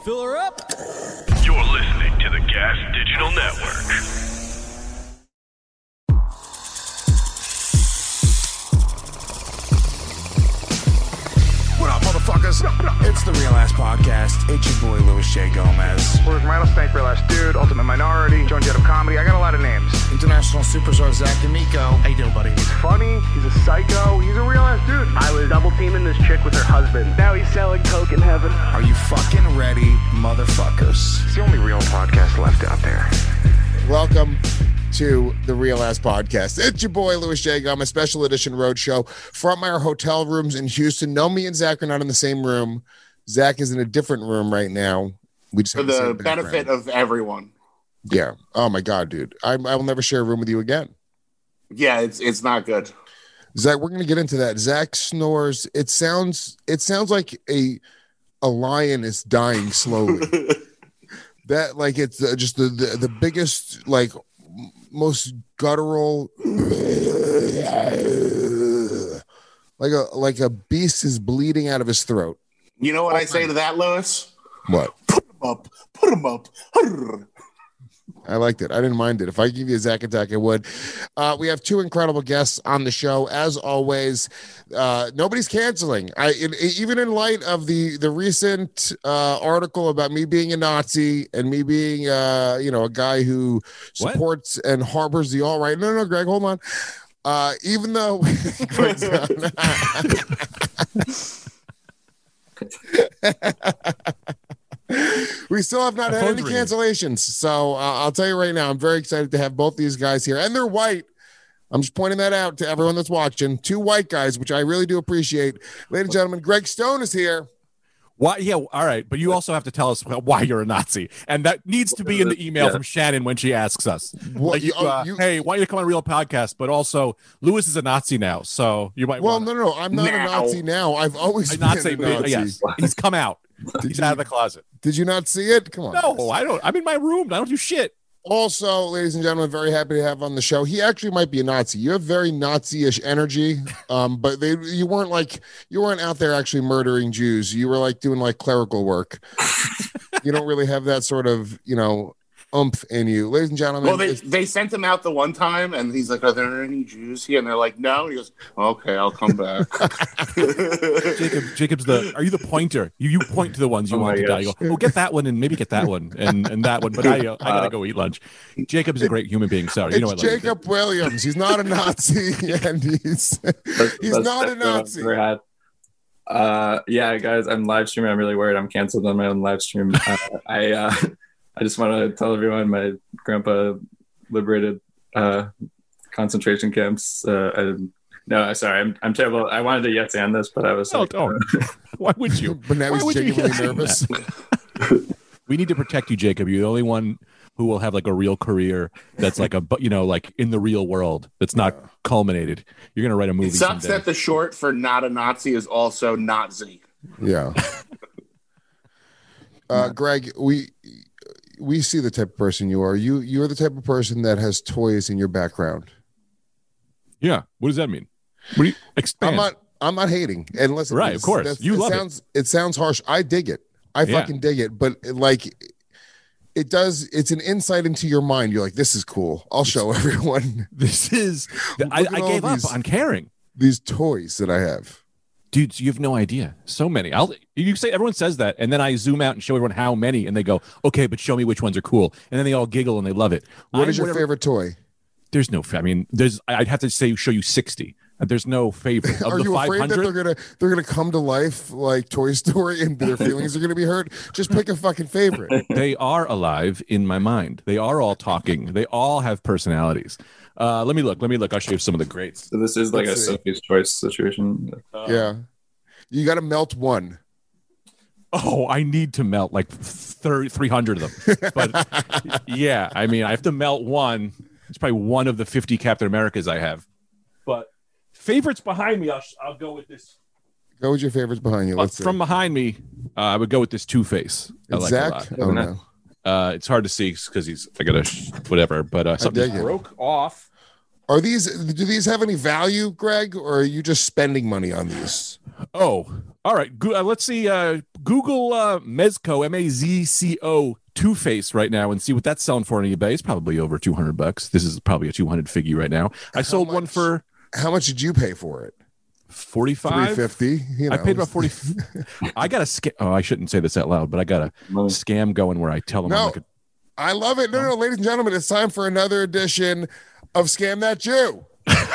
Fill her up. You're listening to the Gas Digital Network. What up, motherfuckers? It's the Real Ass Podcast. It's your boy, Louis J. Gomez. Where's Rattlesnake, Real Ass Dude, Ultimate Minority, Joan Jett of Comedy. I got a lot of names. International superstar Zach D'Amico. How you doing, buddy? He's funny. He's a psycho. He's a real ass dude. I was double teaming this chick with her husband. Now he's selling coke in heaven. Are you fucking ready, motherfuckers? It's the only real podcast left out there. Welcome to the Real Ass Podcast. It's your boy, Louis J. Gomez, special edition roadshow from our hotel rooms in Houston. No, me and Zach are not in the same room. Zach is in a different room right now. We just For have the benefit of everyone. Yeah. Oh my God, dude. I will never share a room with you again. Yeah, it's not good. Zach, we're gonna get into that. Zach snores. It sounds like a lion is dying slowly. That like it's just the biggest, like most guttural, like a beast is bleeding out of his throat. You know what I say to that, Louis? What? Put him up. Put him up. I liked it. I didn't mind it. If I give you a Zach attack, I would. We have two incredible guests on the show. As always, nobody's canceling. Even in light of the recent article about me being a Nazi and me being a guy who supports and harbors the alt-right. No, Greg, hold on. Even though we still have not had any cancellations. So I'll tell you right now, I'm very excited to have both these guys here. And they're white. I'm just pointing that out to everyone that's watching. Two white guys, which I really do appreciate. Ladies and gentlemen, Greg Stone is here. Why? Yeah, all right. But you also have to tell us why you're a Nazi. And that needs to be in the email from Shannon when she asks us. Well, hey, why you to come on a real podcast? But also, Lewis is a Nazi now. So you might no. I'm not a Nazi now. I've always been a Nazi. Yes, he's come out. He's out of the closet. Did you not see it? Come on. No, guys. I don't. I'm in my room. I don't do shit. Also, ladies and gentlemen, very happy to have on the show. He actually might be a Nazi. You have very Nazi-ish energy, but you weren't out there actually murdering Jews. You were like doing like clerical work. You don't really have that sort of oomph in you, ladies and gentlemen. Well, they sent him out the one time, and he's like, "Are there any Jews here?" And they're like, "No." And he goes, "Okay, I'll come back." Jacob's are you the pointer? You point to the ones you want to die. You go, get that one and maybe get that one and that one. But I gotta go eat lunch. Jacob's a great human being. Sorry, it's Jacob Williams. He's not a Nazi, and he's not a Nazi. Yeah, guys, I'm live streaming. I'm really worried I'm canceled on my own live stream. I just want to tell everyone my grandpa liberated concentration camps. No, sorry, I'm terrible. I wanted to yes and this, but I was don't. Why would you? But now he's genuinely nervous. We need to protect you, Jacob. You're the only one who will have like a real career that's like like in the real world that's not culminated. You're gonna write a movie. It sucks someday. that the short for not a Nazi is also Nazi. Yeah. Greg, we see the type of person you are. You're the type of person that has toys in your background. Yeah. What does that mean? What do you expand? I'm not hating. And listen, right, of course. You love it. It sounds harsh. I dig it. I fucking dig it. But it does. It's an insight into your mind. You're like, this is cool. I'll show everyone. This is. I gave up on caring. These toys that I have. Dude, you have no idea. So many. You say everyone says that, and then I zoom out and show everyone how many, and they go, "Okay, but show me which ones are cool." And then they all giggle and they love it. What is your favorite toy? There's no. I'd have to show you 60. There's no favorite. Of are the you afraid 500, that they're gonna come to life like Toy Story and their feelings are gonna be hurt? Just pick a fucking favorite. They are alive in my mind. They are all talking. They all have personalities. Let me look. I'll show you some of the greats. So this is like a Sophie's Choice situation. Yeah. You got to melt one. Oh, I need to melt like 300 of them. But yeah, I mean, I have to melt one. It's probably one of the 50 Captain Americas I have. But favorites behind me, I'll go with this. Go with your favorites behind you. Let's from behind me, I would go with this Two-Face. I like Zach? a lot. Oh, no. It's hard to see because I got whatever. But something broke off. Do these have any value, Greg, or are you just spending money on these? Oh, all right. Let's see. Google Mezco, Mazco Too Faced right now and see what that's selling for on eBay. It's probably over $200. This is probably a 200 figure right now. I sold one for. How much did you pay for it? 45, $350. I paid about 40. I got a scam. Oh, I shouldn't say this out loud, but I got a scam going where I tell them. No, I love it. No, ladies and gentlemen, it's time for another edition of Scam That Jew.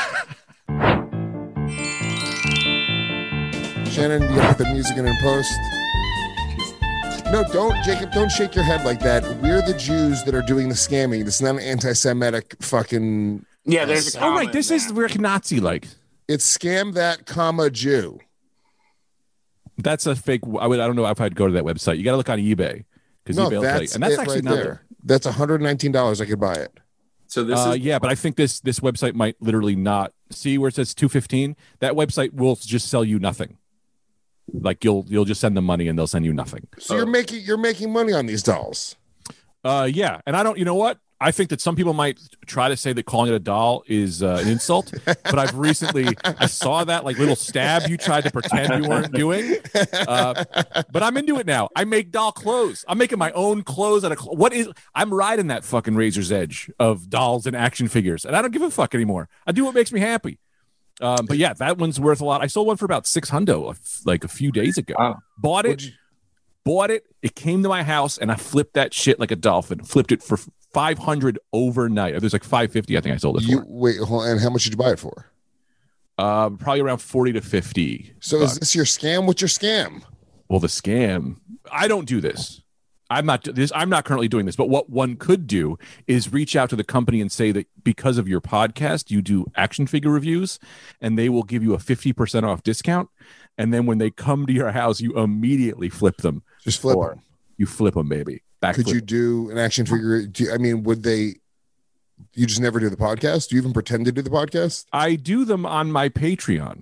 Shannon, you got the music in post. No, don't, Jacob. Don't shake your head like that. We're the Jews that are doing the scamming. This is not an anti-Semitic fucking. Yeah, there's a. Oh, right. This is very Nazi-like. It's Scam That, Jew. That's a fake. I don't know if I'd go to that website. You got to look on eBay because eBay will tell you. And that's actually not there. That's $119. I could buy it. So this is yeah, but I think this website might literally not see where it says $215. That website will just sell you nothing. Like you'll just send them money and they'll send you nothing. So you're making money on these dolls. Yeah, and I don't. You know what? I think that some people might try to say that calling it a doll is an insult, but I've recently I saw that like little stab you tried to pretend you weren't doing. But I'm into it now. I make doll clothes. I'm making my own clothes out of I'm riding that fucking razor's edge of dolls and action figures, and I don't give a fuck anymore. I do what makes me happy. But yeah, that one's worth a lot. I sold one for about $600 like a few days ago. Wow. Bought it. It came to my house, and I flipped that shit like a dolphin. Flipped it for $500 overnight. It was like $550. I think I sold it for. Wait, hold on. And how much did you buy it for? Probably around $40 to $50. So is this your scam? What's your scam? Well, the scam. I don't do this. I'm not currently doing this. But what one could do is reach out to the company and say that because of your podcast, you do action figure reviews, and they will give you a 50% off discount. And then when they come to your house, you immediately flip them. Just flip them. You flip them, baby. Could you do an action figure? Would they? You just never do the podcast? Do you even pretend to do the podcast? I do them on my Patreon.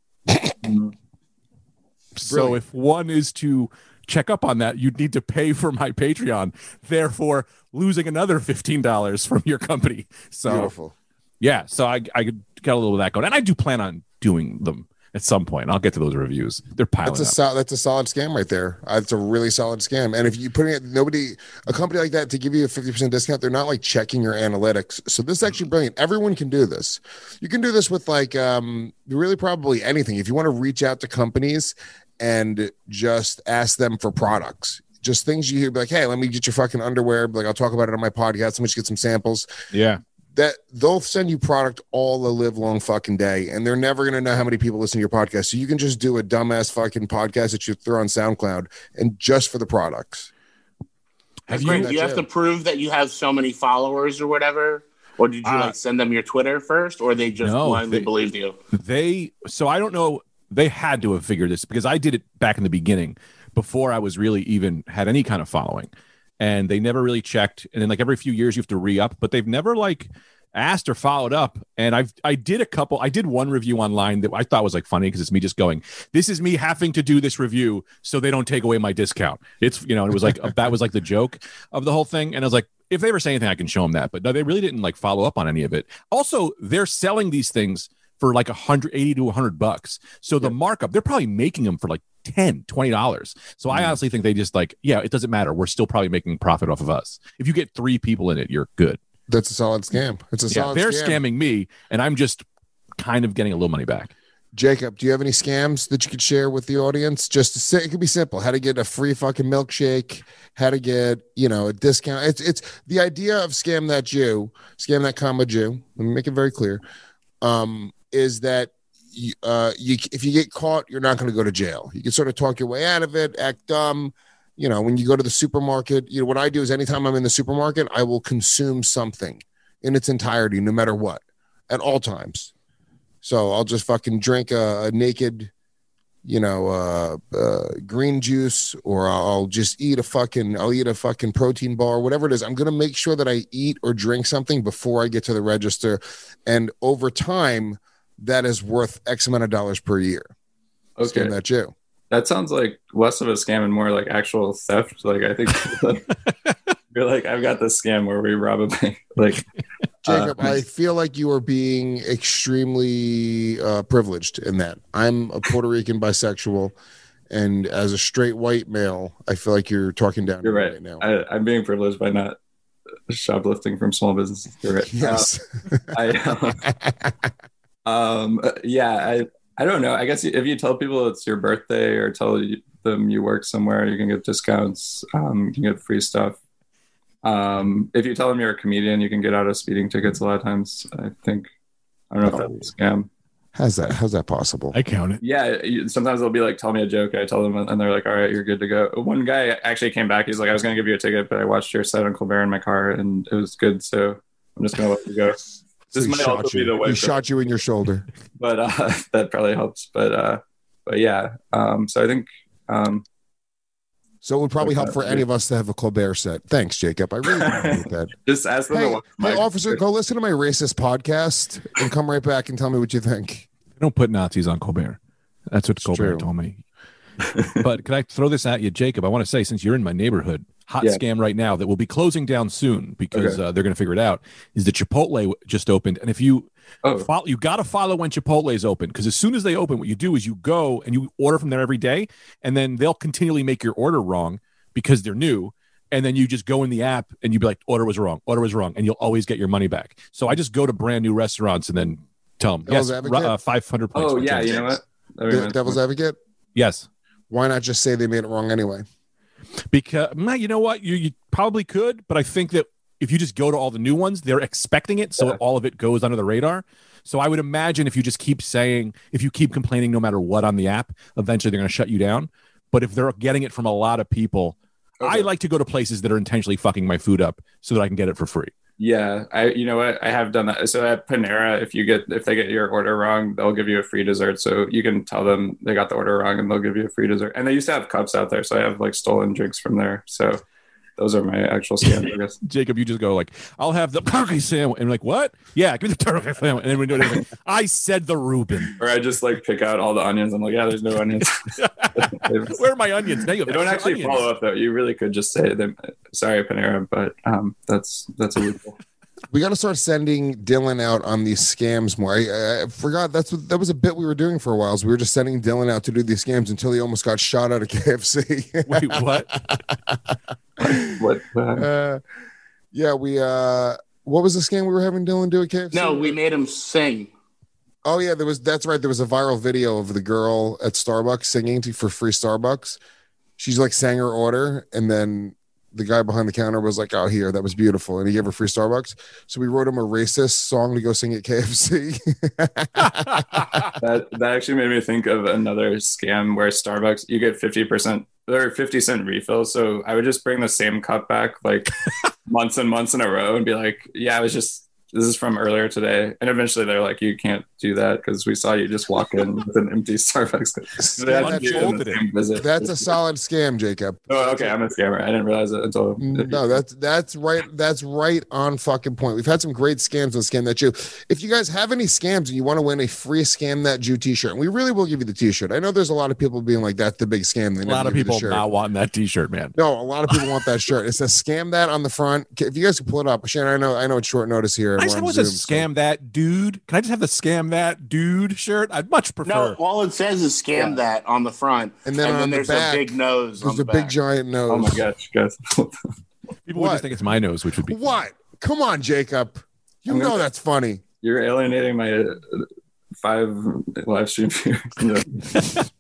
So if one is to check up on that, you'd need to pay for my Patreon, therefore losing another $15 from your company. So beautiful. Yeah, so I got a little of that going, and I do plan on doing them at some point. I'll get to those reviews. They're piling up. That's a solid scam right there. It's a really solid scam. And if you put it, a company like that to give you a 50% discount, they're not like checking your analytics. So this is actually brilliant. Everyone can do this. You can do this with like really probably anything. If you want to reach out to companies and just ask them for products, just things you hear, be like, hey, let me get your fucking underwear. Like, I'll talk about it on my podcast. Let me just get some samples. Yeah. That they'll send you product all the live long fucking day, and they're never going to know how many people listen to your podcast. So you can just do a dumbass fucking podcast that you throw on SoundCloud and just for the products. Do you have to prove that you have so many followers or whatever? Or did you like send them your Twitter first, or they just blindly believed you? So I don't know. They had to have figured this because I did it back in the beginning before I was really even had any kind of following. And they never really checked. And then like every few years you have to re-up, but they've never like asked or followed up. And I did one review online that I thought was like funny because it's me just going, this is me having to do this review so they don't take away my discount. It's, and it was like, that was like the joke of the whole thing. And I was like, if they ever say anything, I can show them that. But no, they really didn't like follow up on any of it. Also, they're selling these things for like $180 to $100. So the markup, they're probably making them for like $10, $20. So I honestly think they just like, it doesn't matter. We're still probably making profit off of us. If you get 3 people in it, you're good. That's a solid scam. They're scamming me, and I'm just kind of getting a little money back. Jacob, do you have any scams that you could share with the audience? Just to say, it could be simple. How to get a free fucking milkshake, how to get, a discount. It's the idea of Scam That Jew, Scam That Jew. Let me make it very clear. Is that if you get caught, you're not going to go to jail. You can sort of talk your way out of it, act dumb. When you go to the supermarket, what I do is anytime I'm in the supermarket, I will consume something in its entirety, no matter what, at all times. So I'll just fucking drink a naked, green juice, or I'll just eat a fucking protein bar, whatever it is. I'm going to make sure that I eat or drink something before I get to the register. And over time, that is worth X amount of dollars per year. Okay. Scam That Jew. That sounds like less of a scam and more like actual theft. Like, I think you're like, I've got this scam where we rob a bank. Like, Jacob, I feel like you are being extremely privileged in that. I'm a Puerto Rican bisexual, and as a straight white male, I feel like you're talking down to me right now. I'm being privileged by not shoplifting from small businesses. You're right. Yes. I don't know. I guess if you tell people it's your birthday or tell them you work somewhere, you can get discounts. You can get free stuff. If you tell them you're a comedian, you can get out of speeding tickets a lot of times. I don't know if that's a scam. How's that possible? I count it. Yeah, sometimes they'll be like, tell me a joke. I tell them, and they're like, all right, you're good to go. One guy actually came back. He's like, I was going to give you a ticket, but I watched your set on Colbert in my car, and it was good, so I'm just going to let you go. This might also be the way. He shot you in your shoulder. But that probably helps. But yeah. So I think... So it would probably help for any of us to have a Colbert set. Thanks, Jacob. I really appreciate that. Just ask them. Hey, officer, go listen to my racist podcast and come right back and tell me what you think. I don't put Nazis on Colbert. That's what Colbert told me. But can I throw this at you, Jacob? I want to say, since you're in my neighborhood, hot scam right now that will be closing down soon because they're going to figure it out, is that Chipotle just opened. And if you follow, you got to follow when Chipotle is open, because as soon as they open, what you do is you go and you order from there every day, and then they'll continually make your order wrong because they're new. And then you just go in the app and you be like, order was wrong, and you'll always get your money back. So I just go to brand new restaurants and then tell them, Devil's yes, Advocate? 500 points. Oh, yeah, you know what? Devil's Advocate? Yes. Why not just say they made it wrong anyway? Because, you know what? You probably could, but I think that if you just go to all the new ones, they're expecting it, so all of it goes under the radar. So I would imagine if you just keep saying, if you keep complaining no matter what on the app, eventually they're going to shut you down. But if they're getting it from a lot of people, I like to go to places that are intentionally fucking my food up so that I can get it for free. Yeah, you know what? I have done that. So at Panera, if they get your order wrong, they'll give you a free dessert. So you can tell them they got the order wrong and they'll give you a free dessert. And they used to have cups out there, so I have like stolen drinks from there. So those are my actual scams, I guess. Jacob, you just go like, I'll have the turkey sandwich. And I'm like, what? Yeah, give me the turkey sandwich. And then we do it. Like, I said the Reuben. Or I just like pick out all the onions. I'm like, yeah, there's no onions. Where are my onions? Now you don't actually onions. Follow up though. You really could just say them. Sorry, Panera, but that's a loophole. We got to start sending Dylan out on these scams more. I forgot that was a bit we were doing for a while. So we were just sending Dylan out to do these scams until he almost got shot out of KFC. Wait, what? What? Yeah, we. What was the scam we were having Dylan do at KFC? No, we made him sing. Oh yeah, that's right. There was a viral video of the girl at Starbucks singing for free Starbucks. She's like sang her order, and then the guy behind the counter was like, "Oh, here, that was beautiful," and he gave her free Starbucks. So we wrote him a racist song to go sing at KFC. that actually made me think of another scam where Starbucks, you get 50% or 50-cent refills. So I would just bring the same cup back like months and months in a row and be like, "Yeah, this is from earlier today." And eventually they're like, "You can't do that because we saw you just walk in with an empty Starbucks." That's a solid scam, Jacob. Oh, okay. I'm a scammer. I didn't realize it until. No, that's right. That's right on fucking point. We've had some great scams on Scam That Jew. If you guys have any scams and you want to win a free Scam That Jew t-shirt, and we really will give you the t-shirt. I know there's a lot of people being like, "That's the big scam." A lot of people not wanting that t-shirt, man. No, a lot of people want that shirt. It says "Scam That" on the front. If you guys can pull it up, Shannon, I know it's short notice here. I just want to scam that dude. Can I just have the Scam That Dude shirt? I'd much prefer. No, all it says is "Scam That" on the front, and then there's back, a big nose. There's a big giant nose. Oh my gosh, guys! People would just think it's my nose, which would be what? Come on, Jacob. You know that's funny. You're alienating my 5 live stream viewers.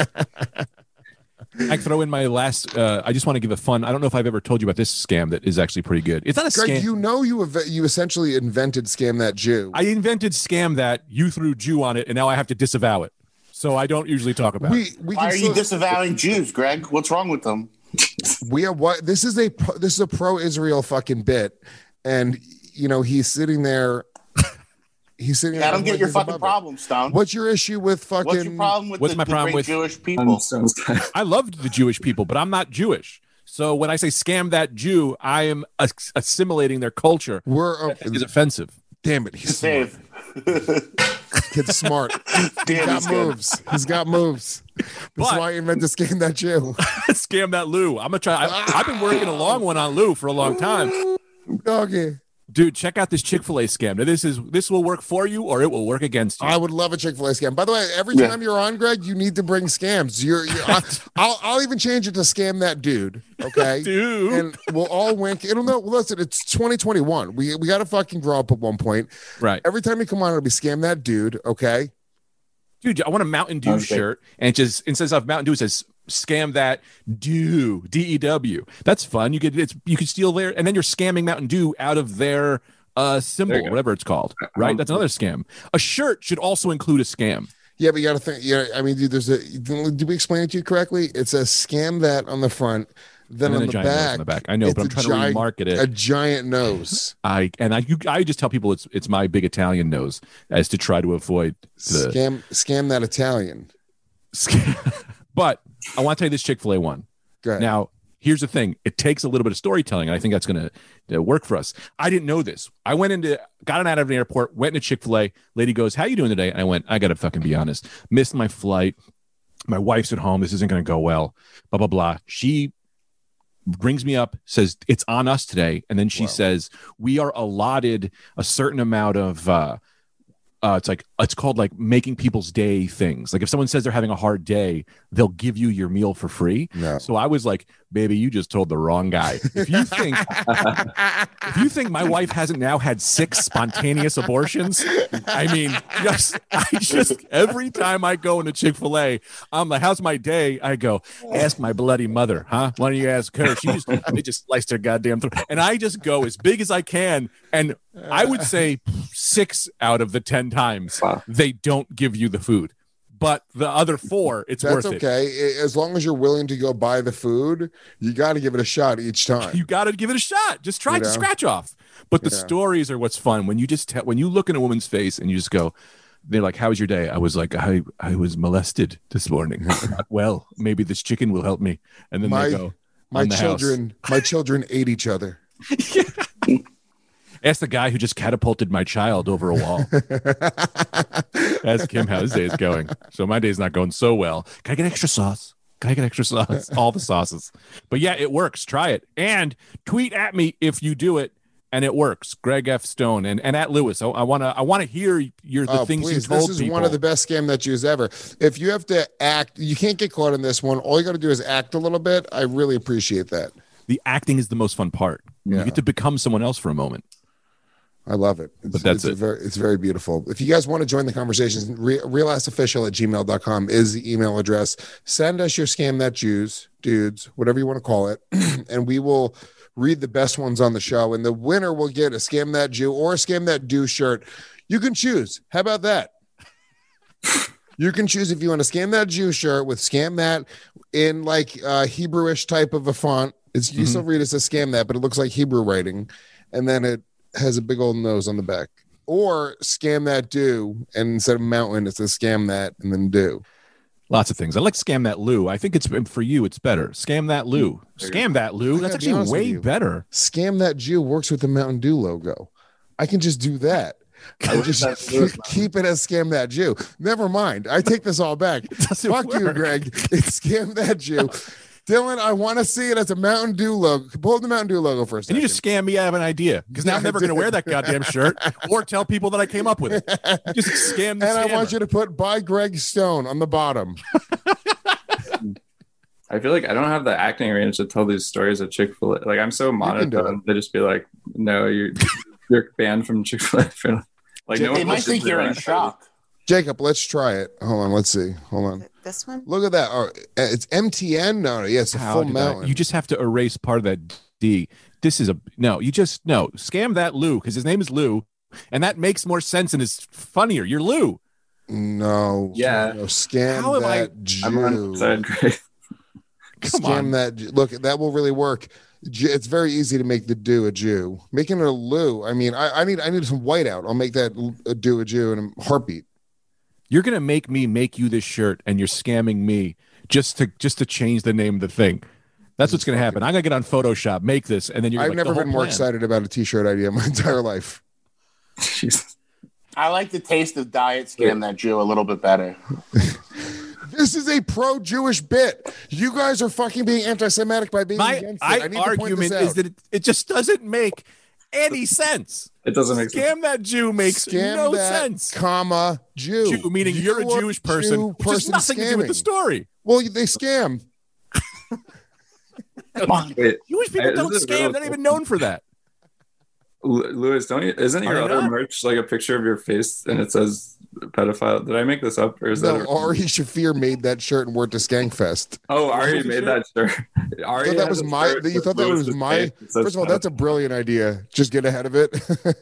I throw in my last. I just want to give a fun. I don't know if I've ever told you about this scam that is actually pretty good. It's not a Greg, scam. You essentially invented Scam That Jew. I invented Scam That. You threw Jew on it, and now I have to disavow it. So I don't usually talk about it. Why are you disavowing Jews, Greg? What's wrong with them? We are what? This is a pro-Israel fucking bit, and he's sitting there. He's sitting. I don't get your fucking problem, Stone. What's your issue with fucking? What's your problem with the great Jewish people? I loved the Jewish people, but I'm not Jewish. So when I say "Scam That Jew," I am assimilating their culture. It's offensive. Damn it, he's smart. Kid's smart. He's got moves. That's why I invented Scam That Jew. Scam That Lou. I'm gonna try. I've been working a long one on Lou for a long time. Doggy. Dude, check out this Chick-fil-A scam. Now, this will work for you or it will work against you. I would love a Chick-fil-A scam. By the way, every time you're on, Greg, you need to bring scams. I'll even change it to scam that dude. Okay, dude, and we'll all wink. It'll know. Listen, it's 2021. We got to fucking grow up at one point. Right. Every time you come on, it'll be scam that dude. Okay. Dude, I want a Mountain Dew shirt, and it just instead of Mountain Dew, it says scam that Dew, DEW. That's fun. You could steal their, and then you're scamming Mountain Dew out of their symbol, whatever it's called. Right? That's another scam. A shirt should also include a scam. Yeah, but you got to think. Yeah, I mean, dude, did we explain it to you correctly? It's a scam that on the front. Then on the back, I know, but I'm trying to remarket it. A giant nose. I just tell people it's my big Italian nose, as to try to avoid the scam that Italian. But I want to tell you this Chick-fil-A one. Go ahead. Now, here's the thing: it takes a little bit of storytelling, and I think that's going to work for us. I didn't know this. I got out of an airport, went into Chick-fil-A. Lady goes, "How you doing today?" And I went, "I got to fucking be honest. Missed my flight. My wife's at home. This isn't going to go well. Blah blah blah." She brings me up, says it's on us today, and then she says we are allotted a certain amount of it's called like making people's day things. Like if someone says they're having a hard day, they'll give you your meal for free. No. So I was like, baby, you just told the wrong guy. If you think my wife hasn't now had 6 spontaneous abortions, I mean, just every time I go into Chick-fil-A, I'm like, how's my day? I go, ask my bloody mother, huh? Why don't you ask her? They just sliced her goddamn throat. And I just go as big as I can. And I would say 6 out of the 10 times they don't give you the food. But the other 4, it's worth it. That's okay. As long as you're willing to go buy the food, you got to give it a shot each time. You got to give it a shot. Just try to scratch off. But the stories are what's fun. When you when you look in a woman's face and you just go, they're like, how was your day? I was like, I was molested this morning. Not well, maybe this chicken will help me. And then they go, my children ate each other. Ask the guy who just catapulted my child over a wall. Ask him how his day is going. So my day's not going so well. Can I get extra sauce? All the sauces. But yeah, it works. Try it. And tweet at me if you do it and it works. Greg F. Stone and at Lewis. I want to hear the things please. You told people. This is one of the best scam that you've ever. If you have to act, you can't get caught in this one. All you got to do is act a little bit. I really appreciate that. The acting is the most fun part. You get to become someone else for a moment. I love it. It's very beautiful. If you guys want to join the conversation, realassofficial@gmail.com is the email address. Send us your scam that dudes, whatever you want to call it, and we will read the best ones on the show. And the winner will get a Scam That Jew or a Scam That Do shirt. You can choose. How about that? You can choose if you want a Scam That Jew shirt with Scam That in like Hebrewish type of a font. You still read it as Scam That, but it looks like Hebrew writing. And then it has a big old nose on the back. Or Scam That Do, and instead of mountain, it says Scam That and then Do. Lots of things. I like Scam That Lou. I think it's for you. It's better. Scam That Lou. Scam That Lou. That's actually way better. Scam That Jew works with the Mountain Dew logo. I can just do that. I just keep it as Scam That Jew. Never mind. I take this all back. Fuck you, Greg. It's Scam That Jew. Dylan, I want to see it as a Mountain Dew logo. Pull up the Mountain Dew logo for a second. And you just scam me. I have an idea because now I'm never going to wear that goddamn shirt or tell people that I came up with it. Just scam the scammer. I want you to put by Greg Stone on the bottom. I feel like I don't have the acting range to tell these stories at Chick-fil-A. Like I'm so monotone. They just be like, "No, you're banned from Chick-fil-A." Like they might think you're in shock. Jacob, let's try it. Hold on, let's see. Hold on. This one? Look at that. Oh, it's MTN. No, it's a full mountain. You just have to erase part of that D. This is Scam That Lou because his name is Lou, and that makes more sense and is funnier. You're Lou. No. Yeah. No, Scam That Jew. I'm on side, Greg. Scam That. Look, that will really work. It's very easy to make the Do a Jew. Making it a Lou. I mean, I need some whiteout. I'll make that a Do a Jew in a heartbeat. You're gonna make you this shirt, and you're scamming me just to change the name of the thing. That's what's gonna happen. I'm gonna get on Photoshop, make this, and then you're. I've never been more excited about a T-shirt idea in my entire life. Jesus. I like the taste of Diet Scam That Jew a little bit better. This is a pro-Jewish bit. You guys are fucking being anti-Semitic by being against it. My argument is that it just doesn't make any sense. It doesn't make sense. Scam that Jew makes no sense. Comma Jew. Jew meaning you're a Jewish person. Which has nothing to do with the story. Well, they scam. Come on. Wait, Jewish people don't scam. They're not even known for that. Lewis, isn't your other merch like a picture of your face and it says pedophile? Did I make this up, or is that Ari Shafir made that shirt and wore it to Skankfest? Oh, Ari made that shirt. Ari, you thought that was my. You thought that was my. First of all, that's a brilliant idea. Just get ahead of it.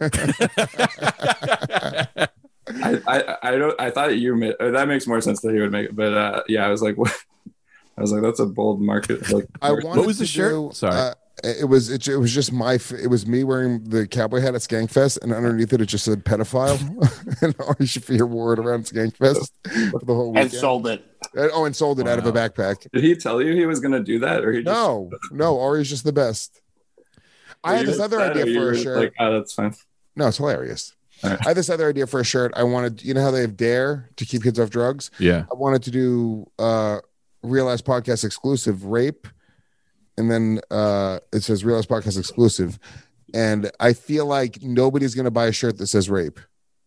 I thought you made that. Makes more sense that he would make it, but yeah, I was like, what? I was like, that's a bold market. Like, what was the shirt? Sorry. It was just it was me wearing the cowboy hat at Skankfest, and underneath it just said pedophile. And Ari Shafir wore it around Skankfest for the whole weekend. And sold it. And sold it out of a backpack. Did he tell you he was going to do that, or he just... No, Ari's just the best. I had this other idea for a shirt. Like, oh, that's fine. No, it's hilarious. Right. I had this other idea for a shirt. I wanted, you know how they have Dare to keep kids off drugs? Yeah. I wanted to do Real Ass Podcast exclusive rape. And then it says Real Ass Podcast exclusive. And I feel like nobody's going to buy a shirt that says rape.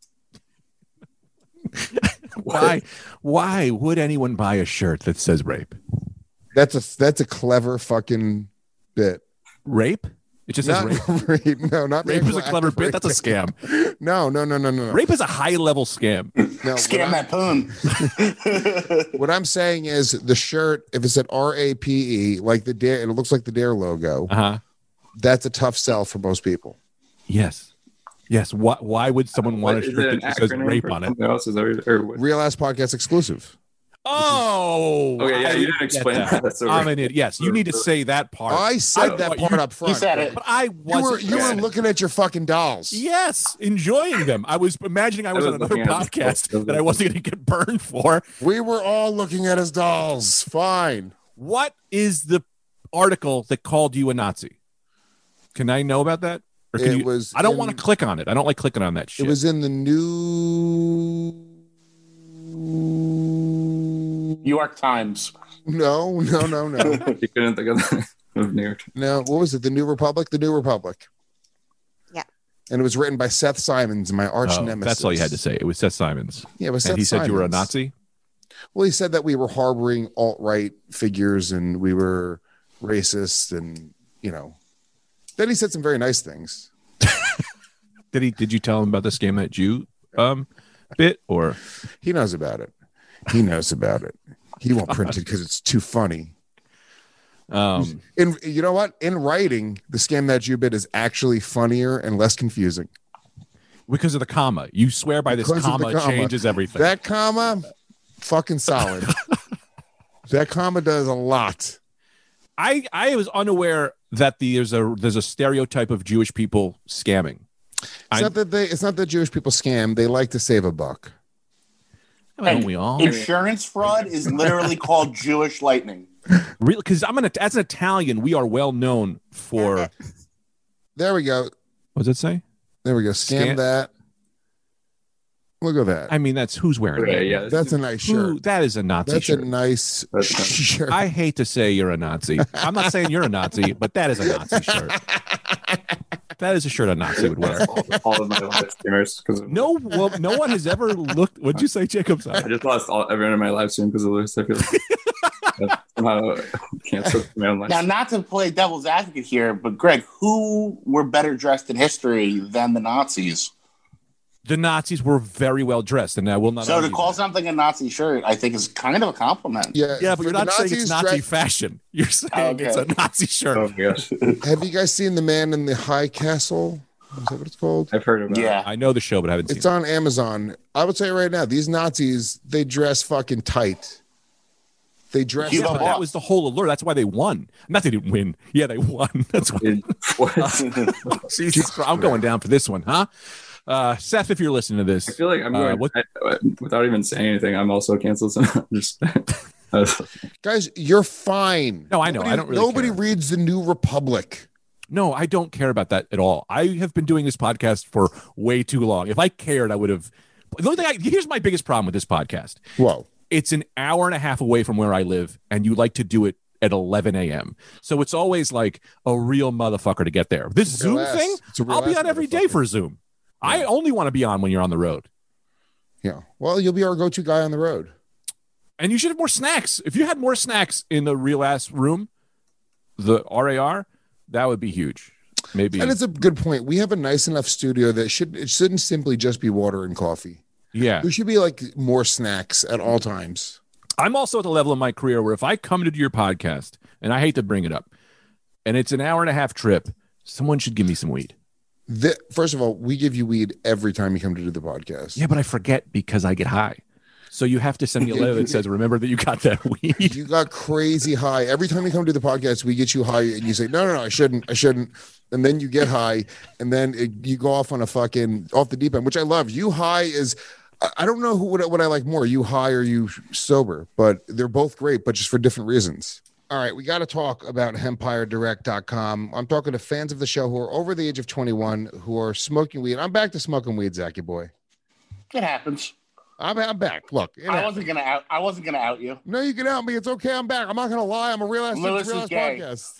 Why would anyone buy a shirt that says rape? That's a clever fucking bit. Rape? It just says rape. No, not rape is a clever bit. That's a scam. No. Rape is a high level scam. No, scam that poon. What I'm saying is the shirt, if it said RAPE, like the Dare, it looks like the Dare logo. That's a tough sell for most people. Yes. Why would someone want a shirt that says rape on it? Real Ass Podcast exclusive. Oh, okay. Yeah, you didn't explain that. I'm an idiot. Yes, you need to say that part. I said that part up front. He said it, but I wasn't. You were looking at your fucking dolls. Yes, enjoying them. I was imagining I was on another podcast that I wasn't going to get burned for. We were all looking at his dolls. Fine. What is the article that called you a Nazi? Can I know about that? Or can you? I don't want to click on it. I don't like clicking on that shit. It was in the New York Times. No. You couldn't think of New York. No, what was it? The New Republic? The New Republic. Yeah. And it was written by Seth Simons, my arch nemesis. That's all you had to say. It was Seth Simons. Yeah, it was Seth And he Simons. said you were a Nazi? Well, he said that we were harboring alt-right figures and we were racist and, Then he said some very nice things. Did you tell him about the scam that Jew bit, or? He knows about it. He won't print it because it's too funny. And you know what? In writing, the Scam That Jew bit is actually funnier and less confusing. Because of the comma. You swear by this comma changes everything. That comma, fucking solid. That comma does a lot. I was unaware that there's a stereotype of Jewish people scamming. It's not that Jewish people scam. They like to save a buck. Don't we all? Insurance fraud is literally called Jewish lightning. Really? Because as an Italian, we are well known for. There we go. What does it say? There we go. Scam that. Look at that. I mean, that's who's wearing it. Yeah, that's a nice shirt. That is a Nazi shirt. That's a nice shirt. I hate to say you're a Nazi. I'm not saying you're a Nazi, but that is a Nazi shirt. That is a shirt a Nazi would wear. All of my live streamers no one has ever looked. What'd you say, Jacob? Sorry. I just lost everyone in my live stream because of Lewis. I feel like somehow canceled my own live. Now, not to play devil's advocate here, but Greg, who were better dressed in history than the Nazis? The Nazis were very well dressed, and I will not. So to call something a Nazi shirt, I think is kind of a compliment. Yeah, but you're not saying it's Nazi fashion. You're saying it's a Nazi shirt. Oh my gosh! Have you guys seen The Man in the High Castle? Is that what it's called? I've heard about it. Yeah, I know the show, but I haven't seen it. It's on Amazon. I would say right now, these Nazis, they dress fucking tight. They dress. Yeah, that was the whole allure. That's why they won. Not they didn't win. Yeah, they won. That's why. Jesus, I'm going down for this one, huh? Seth, if you're listening to this, I feel like I'm going without even saying anything. I'm also canceled. Guys, you're fine. No, I know. I don't really. Nobody reads the New Republic. No, I don't care about that at all. I have been doing this podcast for way too long. If I cared, I would have. The only thing here's my biggest problem with this podcast. Whoa. It's an hour and a half away from where I live, and you like to do it at 11 a.m. So it's always like a real motherfucker to get there. This Zoom thing, I'll be on every day for Zoom. Yeah. I only want to be on when you're on the road. Yeah. Well, you'll be our go-to guy on the road. And you should have more snacks. If you had more snacks in the real ass room, the RAR, that would be huge. Maybe. And it's a good point. We have a nice enough studio that it shouldn't simply just be water and coffee. Yeah. There should be like more snacks at all times. I'm also at the level of my career where if I come to do your podcast, and I hate to bring it up, and it's an hour and a half trip, someone should give me some weed. First of all, we give you weed every time you come to do the podcast. Yeah, but I forget because I get high. So you have to send me a letter that says, remember that you got that weed. You got crazy high. Every time you come to the podcast, we get you high and you say, no, I shouldn't. And then you get high and then you go off on off the deep end, which I love. You high is, I don't know what I like more, you high or you sober, but they're both great, but just for different reasons. All right, we got to talk about HempireDirect.com. I'm talking to fans of the show who are over the age of 21 who are smoking weed. I'm back to smoking weed, Zachy boy. It happens. I'm back. Look, I wasn't gonna out you. No, you can out me. It's okay. I'm back. I'm not gonna lie. I'm a real ass podcast.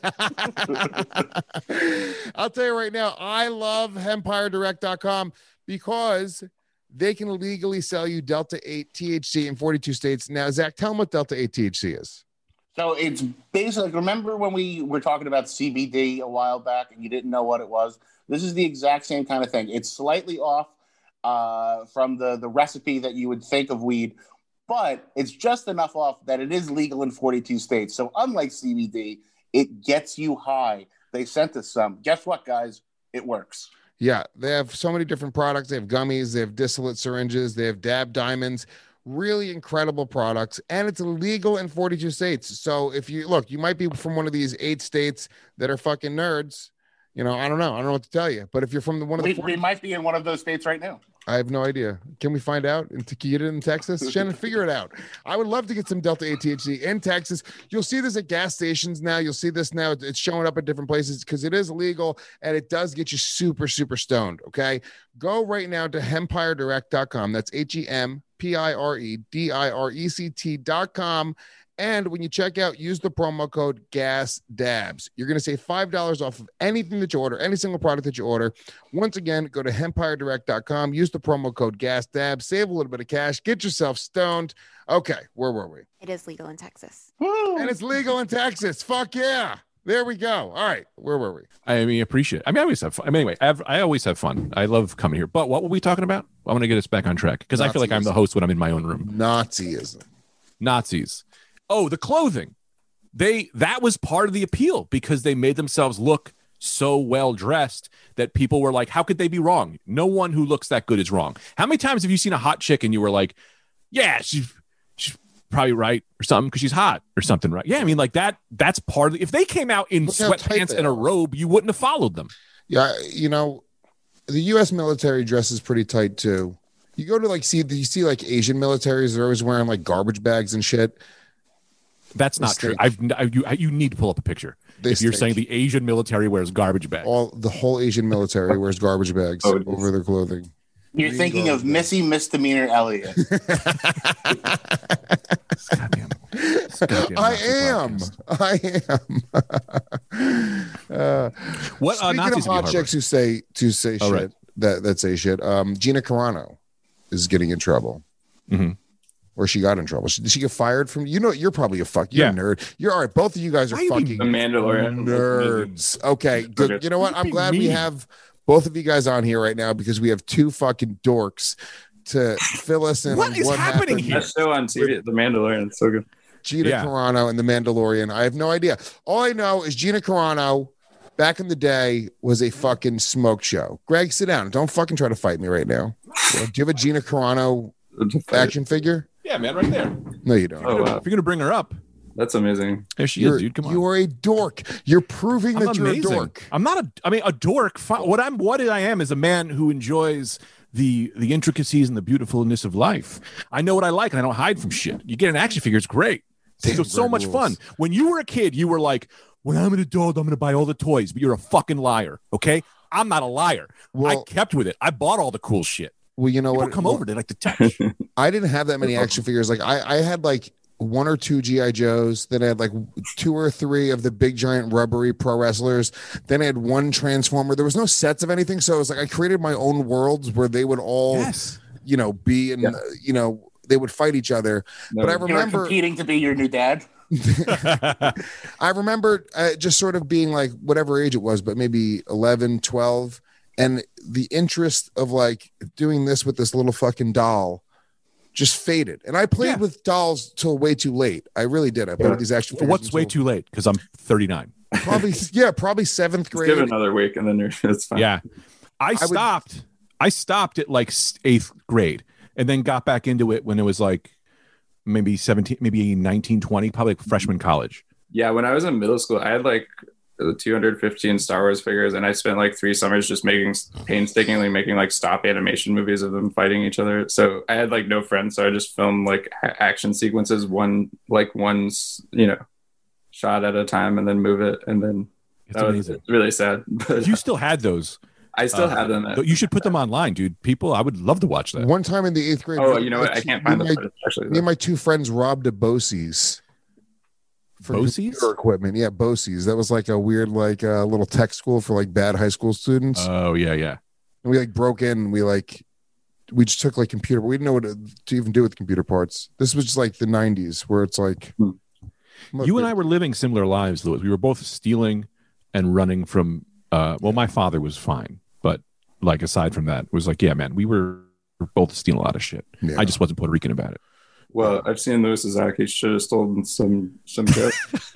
I'll tell you right now. I love HempireDirect.com because they can legally sell you Delta 8 THC in 42 states. Now, Zach, tell them what Delta 8 THC is. So it's basically, remember when we were talking about CBD a while back and you didn't know what it was? This is the exact same kind of thing. It's slightly off from the recipe that you would think of weed, but it's just enough off that it is legal in 42 states. So unlike CBD, it gets you high. They sent us some. Guess what, guys? It works. Yeah, they have so many different products. They have gummies, they have distillate syringes, they have dab diamonds, really incredible products, and it's illegal in 42 states. So if you look, you might be from one of these 8 states that are fucking nerds. You know, I don't know what to tell you. But if you're from we might be in one of those states right now. I have no idea. Can we find out? Can you get it in Texas? Shannon, figure it out. I would love to get some Delta 8 THC in Texas. You'll see this at gas stations now. You'll see this now. It's showing up at different places because it is illegal and it does get you super, super stoned. Okay. Go right now to HempireDirect.com. That's HempireDirect.com. And when you check out, use the promo code GASDABS. You're going to save $5 off of anything that you order, any single product that you order. Once again, go to HempireDirect.com. Use the promo code GASDABS. Save a little bit of cash. Get yourself stoned. Okay, where were we? It is legal in Texas. Woo! And it's legal in Texas. Fuck yeah. There we go. All right, where were we? I mean, appreciate it. I mean, I always have fun. I mean, anyway, I always have fun. I love coming here. But what were we talking about? I want to get us back on track because I feel like I'm the host when I'm in my own room. Nazism. Nazis. Oh, the clothing. That was part of the appeal because they made themselves look so well dressed that people were like, how could they be wrong? No one who looks that good is wrong. How many times have you seen a hot chick and you were like, yeah, she's probably right or something because she's hot or something, right? Yeah, I mean, like that's part of if they came out in sweatpants and a robe, you wouldn't have followed them. Yeah, you know, the U.S. military dresses pretty tight too. You go to you see like Asian militaries, they're always wearing like garbage bags and shit. That's not true. You need to pull up a picture. If you're saying the Asian military wears garbage bags. The whole Asian military wears garbage bags over their clothing. You're thinking of Missy Misdemeanor Elliott. I am. What speaking Nazis of hot chicks who say shit right. that say shit. Gina Carano is getting in trouble. Mm-hmm. Or she got in trouble. Did she get fired from? You know, you're probably a you're a nerd. You're all right. Both of you guys are fucking The Mandalorian nerds. Okay, good. You know what? I'm glad we have both of you guys on here right now because we have 2 fucking dorks to fill us in. What is happening here? That show on TV, The Mandalorian, it's so good. Gina Carano and The Mandalorian. I have no idea. All I know is Gina Carano back in the day was a fucking smoke show. Greg, sit down. Don't fucking try to fight me right now. Do you have a Gina Carano action figure? Yeah, man, right there. No, you don't. Oh, wow. If you're gonna bring her up, that's amazing. There she is, dude. Come on. You are a dork. You're proving that you're a dork. I'm not a dork. What I am is a man who enjoys the intricacies and the beautifulness of life. I know what I like, and I don't hide from shit. You get an action figure, it's great. It's so much fun. When you were a kid, you were like, when I'm an adult, I'm gonna buy all the toys. But you're a fucking liar. Okay, I'm not a liar. I kept with it. I bought all the cool shit. Well, you know People what? Come over. They like to touch. I didn't have that many action figures. Like I had like one or two GI Joes. Then I had like 2 or 3 of the big giant rubbery pro wrestlers. Then I had one Transformer. There was no sets of anything, so it was like I created my own worlds where they would all, be and they would fight each other. No. But I You were remember competing to be your new dad. I remember just sort of being like whatever age it was, but maybe 11, 12. And the interest of like doing this with this little fucking doll just faded. And I played with dolls till way too late. I really did. I played with these action figures. What's way too late? Because I'm 39. Probably 7th grade. Give it another week and then it's fine. Yeah. I stopped at like 8th grade and then got back into it when it was like maybe 17, maybe 19, 20, probably like freshman college. Yeah, when I was in middle school, I had like 215 Star Wars figures, and I spent like 3 summers just painstakingly making like stop animation movies of them fighting each other. So I had like no friends, so I just filmed like action sequences, one shot at a time, and then move it, and then It's amazing. was really sad. But You still had those. I still have them. You should put them online, dude. People, I would love to watch that. One time in the 8th grade. Oh, you know what? I can't find them. Me and my 2 friends robbed a Bosie's. For Bosie's? computer equipment. Yeah, Bosie's. That was like a weird, like little tech school for like bad high school students. Oh, yeah. And we like broke in. And we just took like computer, but we didn't know what to even do with computer parts. This was just like the 90s where it's like. You and I were living similar lives, Louis. We were both stealing and running from, my father was fine. But like, aside from that, it was like, yeah, man, we were both stealing a lot of shit. Yeah. I just wasn't Puerto Rican about it. Well, I've seen Louis Zach. He should have stolen some joke.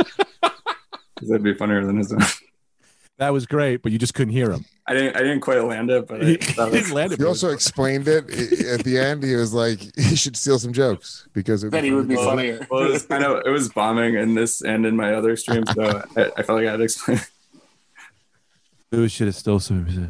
That'd be funnier than his own. That was great, but you just couldn't hear him. I didn't quite land it, but He didn't land it. He also explained it at the end. He was like, he should steal some jokes because Then he would be funnier. Well, it was bombing in this and in my other stream, so I felt like I had to explain. Louis should have stole some.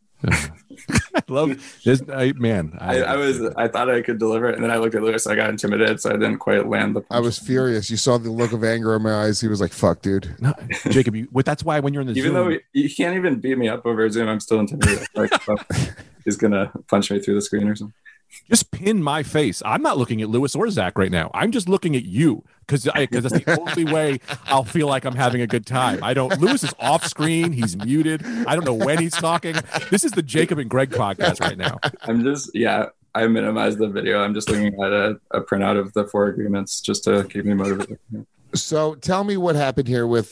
I love this, man. I thought I could deliver it, and then I looked at Louis. I got intimidated, so I didn't quite land the punch. I was furious. You saw the look of anger in my eyes. He was like, "Fuck, dude." No, Jacob, that's why when you're in the Even Zoom, though you can't even beat me up over Zoom, I'm still intimidated. Like, he's gonna punch me through the screen or something. just pin my face. I'm not looking at Louis or Zach right now. I'm just looking at you because that's the only way I'll feel like I'm having a good time. Louis is off screen. He's muted. I don't know when he's talking. This is the Jacob and Greg podcast right now. I minimized the video. I'm just looking at a printout of the 4 agreements just to keep me motivated. So tell me what happened here with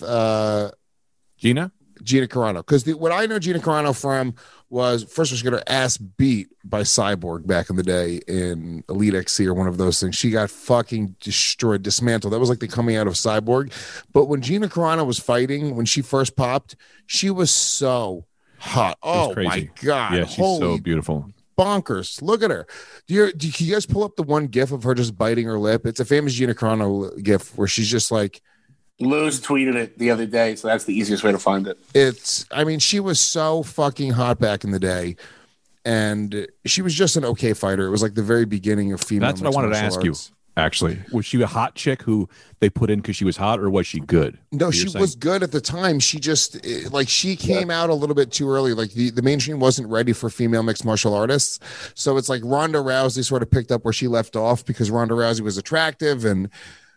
Gina Carano, because what I know Gina Carano from was first she got her ass beat by Cyborg back in the day in Elite XC or one of those things. She got fucking destroyed, dismantled. That was like the coming out of Cyborg. But when Gina Carano was fighting, when she first popped, she was so hot. Oh my god! Yeah, she's so beautiful. Bonkers. Look at her. Do you guys pull up the one gif of her just biting her lip? It's a famous Gina Carano gif where she's just like, Luz tweeted it the other day, so that's the easiest way to find it. She was so fucking hot back in the day, and she was just an okay fighter. It was like the very beginning of female. That's what I wanted to ask you. Actually, was she a hot chick who they put in because she was hot, or was she good? No, she was good at the time. She just she came out a little bit too early. Like the mainstream wasn't ready for female mixed martial artists. So it's like Ronda Rousey sort of picked up where she left off because Ronda Rousey was attractive, and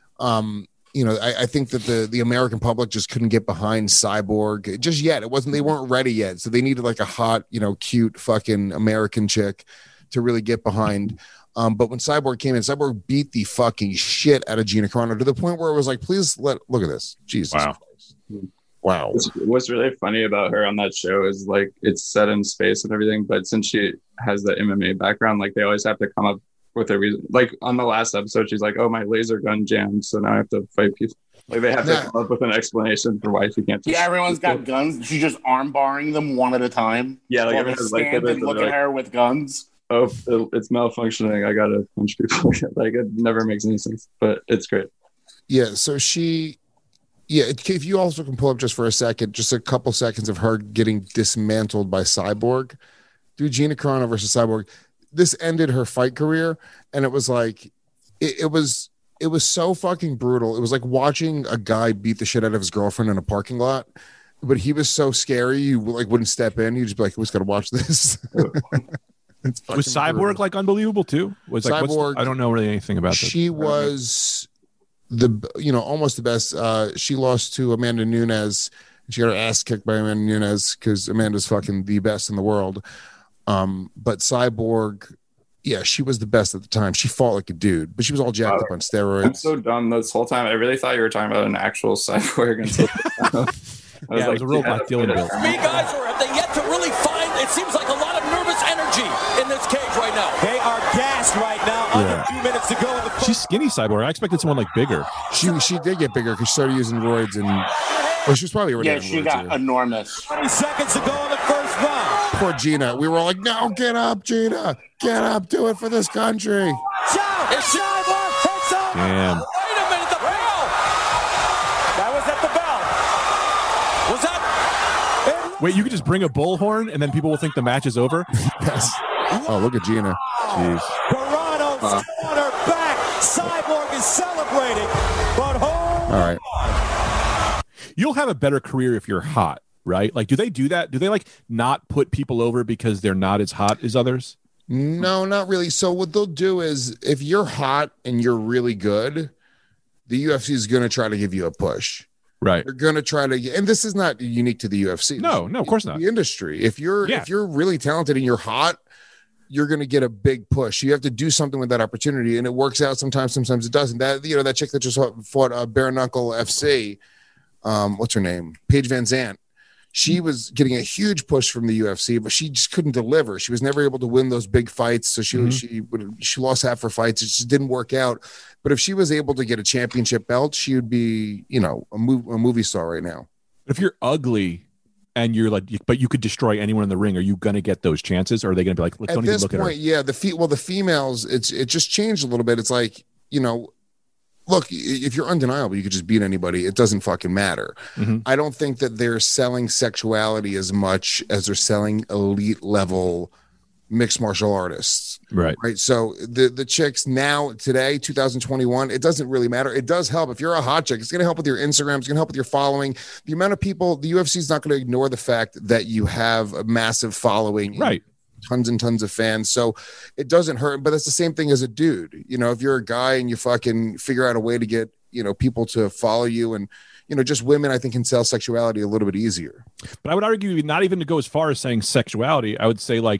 I think that the American public just couldn't get behind Cyborg just yet. They weren't ready yet. So they needed like a hot, cute fucking American chick to really get behind. But when Cyborg came in, Cyborg beat the fucking shit out of Gina Carano to the point where it was like, please look at this. Jesus Christ. Wow. What's really funny about her on that show is like it's set in space and everything, but since she has the MMA background, like they always have to come up with a reason. Like on the last episode, she's like, "Oh, my laser gun jammed, so now I have to fight people." Like they have to come up with an explanation for why she can't. Yeah, everyone's got guns. She's just arm barring them one at a time. Yeah, like everyone's stand and look at her with guns. Oh, it's malfunctioning. I gotta punch people. Like it never makes any sense, but it's great. Yeah. So if you also can pull up just for a second, just a couple seconds of her getting dismantled by Cyborg, dude. Gina Carano versus Cyborg. This ended her fight career, and it was like it was so fucking brutal. It was like watching a guy beat the shit out of his girlfriend in a parking lot, but he was so scary you like wouldn't step in. You'd just be like, "Who's got to watch this?" Was Cyborg brutal. Like unbelievable too? Was Cyborg? I don't know really anything about this. She was almost the best. She lost to Amanda Nunes. She got her ass kicked by Amanda Nunes because Amanda's fucking the best in the world. But Cyborg, yeah, she was the best at the time. She fought like a dude, but she was all jacked up on steroids. I'm so dumb this whole time. I really thought you were talking about an actual Cyborg until it was a robot Dylan built. Me guys, or have they yet to really find? It seems like a lot of nervous energy in this cage right now. They are gassed right now. Under 2 minutes to go in the first. She's skinny, Cyborg. I expected someone like bigger. She did get bigger because she started using roids and. Well, she was probably already. Yeah, she got enormous. 20 seconds to go in the first round. Poor Gina. We were all like, "No, get up, Gina. Get up. Do it for this country." It's Cyborg. It's over. Damn. Wait a minute. The bell. That was at the bell. Was that? Wait, you could just bring a bullhorn and then people will think the match is over? Yes. Oh, look at Gina. Jeez. Toronto's on her back. Cyborg is celebrating, but hold All right. You'll have a better career if you're hot, right? Like, do they do that? Do they like not put people over because they're not as hot as others? No, not really. So what they'll do is if you're hot and you're really good, the UFC is going to try to give you a push. Right. They're going to try to, and this is not unique to the UFC. No, of course not. The industry. If you're really talented and you're hot, you're going to get a big push. You have to do something with that opportunity, and it works out sometimes. Sometimes it doesn't. That chick that just fought Bare Knuckle FC. What's her name? Paige Van Zandt. She was getting a huge push from the UFC, but she just couldn't deliver. She was never able to win those big fights. So she lost half her fights. It just didn't work out. But if she was able to get a championship belt, she would be, a movie star right now. If you're ugly and you're like, but you could destroy anyone in the ring, are you going to get those chances? Or are they going to be like, let's don't even look at her? Yeah, the females, it just changed a little bit. It's like, look, if you're undeniable, you could just beat anybody. It doesn't fucking matter. Mm-hmm. I don't think that they're selling sexuality as much as they're selling elite level mixed martial artists. Right. So the chicks now, today, 2021, it doesn't really matter. It does help. If you're a hot chick, it's going to help with your Instagram. It's going to help with your following. The amount of people, the UFC is not going to ignore the fact that you have a massive following. Right. Tons and tons of fans. So it doesn't hurt, but it's the same thing as a dude. If you're a guy and you fucking figure out a way to get, people to follow you and, just women, I think, can sell sexuality a little bit easier. But I would argue not even to go as far as saying sexuality. I would say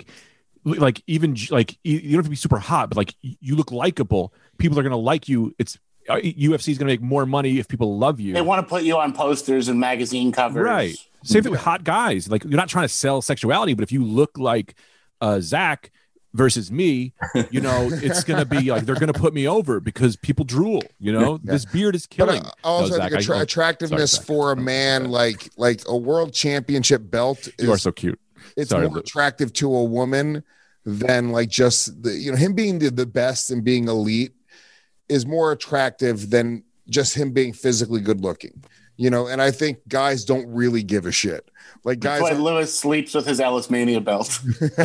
even you don't have to be super hot, but like you look likable. People are going to like you. It's UFC is going to make more money if people love you. They want to put you on posters and magazine covers. Right. Same thing with hot guys. Like, you're not trying to sell sexuality, but if you look like Zach versus me, it's going to be like, they're going to put me over because people drool, this beard is killing. But also I think attractiveness for a man, like a world championship belt. You are so cute. It's more attractive to a woman than like just him being the best and being elite is more attractive than just him being physically good looking. And I think guys don't really give a shit. Like guys, that's why Lewis sleeps with his Ellis Mania belt.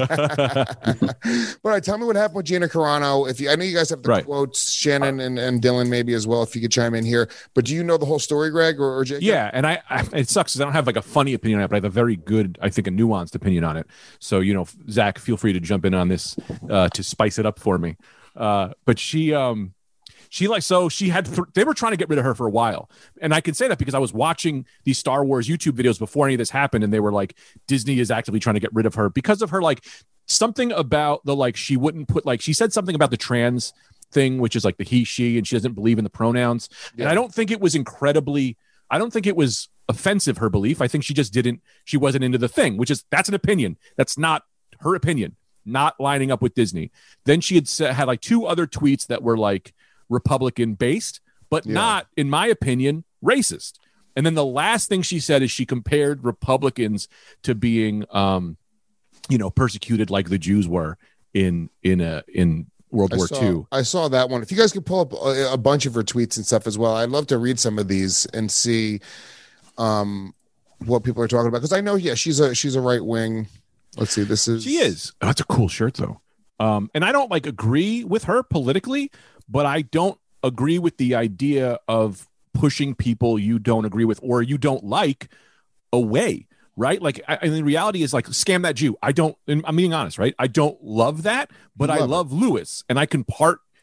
But tell me what happened with Gina Carano. I know you guys have the quotes, Shannon and Dylan maybe as well, if you could chime in here. But do you know the whole story, Greg or Jacob? Yeah, and I it sucks because I don't have like a funny opinion on it, but I have a very good, I think, a nuanced opinion on it. So Zach, feel free to jump in on this to spice it up for me. But she had they were trying to get rid of her for a while. And I can say that because I was watching these Star Wars YouTube videos before any of this happened. And they were like, Disney is actively trying to get rid of her because of her, like something about the, like, she wouldn't put, like, she said something about the trans thing, which is like the he, she, and she doesn't believe in the pronouns. Yeah. And I don't think it was offensive, her belief. I think she just she wasn't into the thing, that's an opinion. That's not her opinion, not lining up with Disney. Then she had like 2 other tweets that were like, Republican based, but not, in my opinion, racist. And then the last thing she said is she compared Republicans to being, persecuted like the Jews were in World War II. I saw that one. If you guys could pull up a bunch of her tweets and stuff as well, I'd love to read some of these and see what people are talking about. Because I know, she's a right wing. Let's see. She is. Oh, that's a cool shirt though. And I don't like agree with her politically, but I don't agree with the idea of pushing people you don't agree with or you don't like away, right? Like, the reality is like, scam that Jew. I'm being honest, right? I don't love that, but I love Lewis, and I can part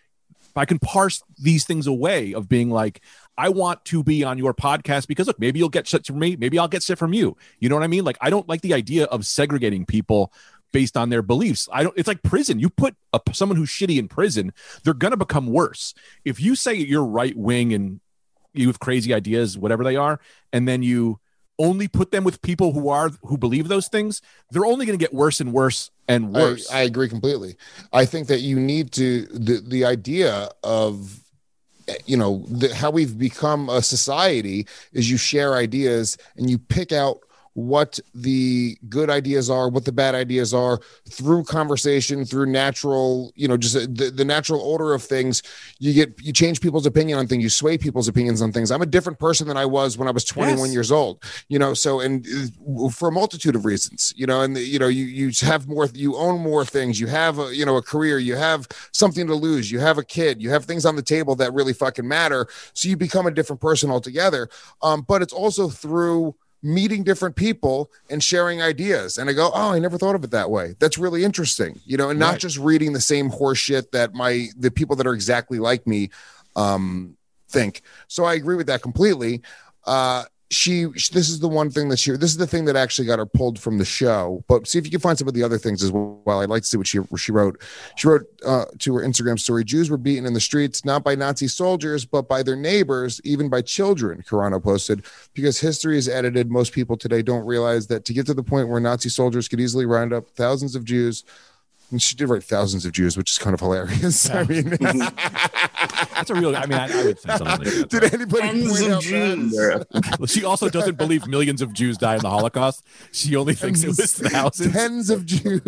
But I can parse these things away of being like, I want to be on your podcast because look, maybe you'll get shit from me, maybe I'll get shit from you. You know what I mean? Like, I don't like the idea of segregating people based on their beliefs. It's like prison. You put someone who's shitty in prison, they're gonna become worse. If you say you're right wing and you have crazy ideas, whatever they are, and then you only put them with people who believe those things, they're only going to get worse and worse and worse. I agree completely. I think that you need to the idea of how we've become a society is you share ideas and you pick out what the good ideas are, what the bad ideas are through conversation, through natural, just the natural order of things. You change people's opinion on things, you sway people's opinions on things. I'm a different person than I was when I was 21 years old, so, and for a multitude of reasons, you have more, you own more things, you have a career, you have something to lose, you have a kid, you have things on the table that really fucking matter. So you become a different person altogether. But it's also through meeting different people and sharing ideas. And I go, oh, I never thought of it that way. That's really interesting, and not just reading the same horse shit that the people that are exactly like me think. So I agree with that completely. This is the one thing this is the thing that actually got her pulled from the show, but see if you can find some of the other things as well. I'd like to see what she wrote. She wrote to her Instagram story, Jews were beaten in the streets, not by Nazi soldiers, but by their neighbors, even by children, Carano posted, because history is edited. Most people today don't realize that to get to the point where Nazi soldiers could easily round up thousands of Jews. And she did write thousands of Jews, which is kind of hilarious. Yeah. I mean, that's a real. I would say something like that. Did anybody point out that? She also doesn't believe millions of Jews died in the Holocaust. She only thinks it was thousands. Tens of Jews.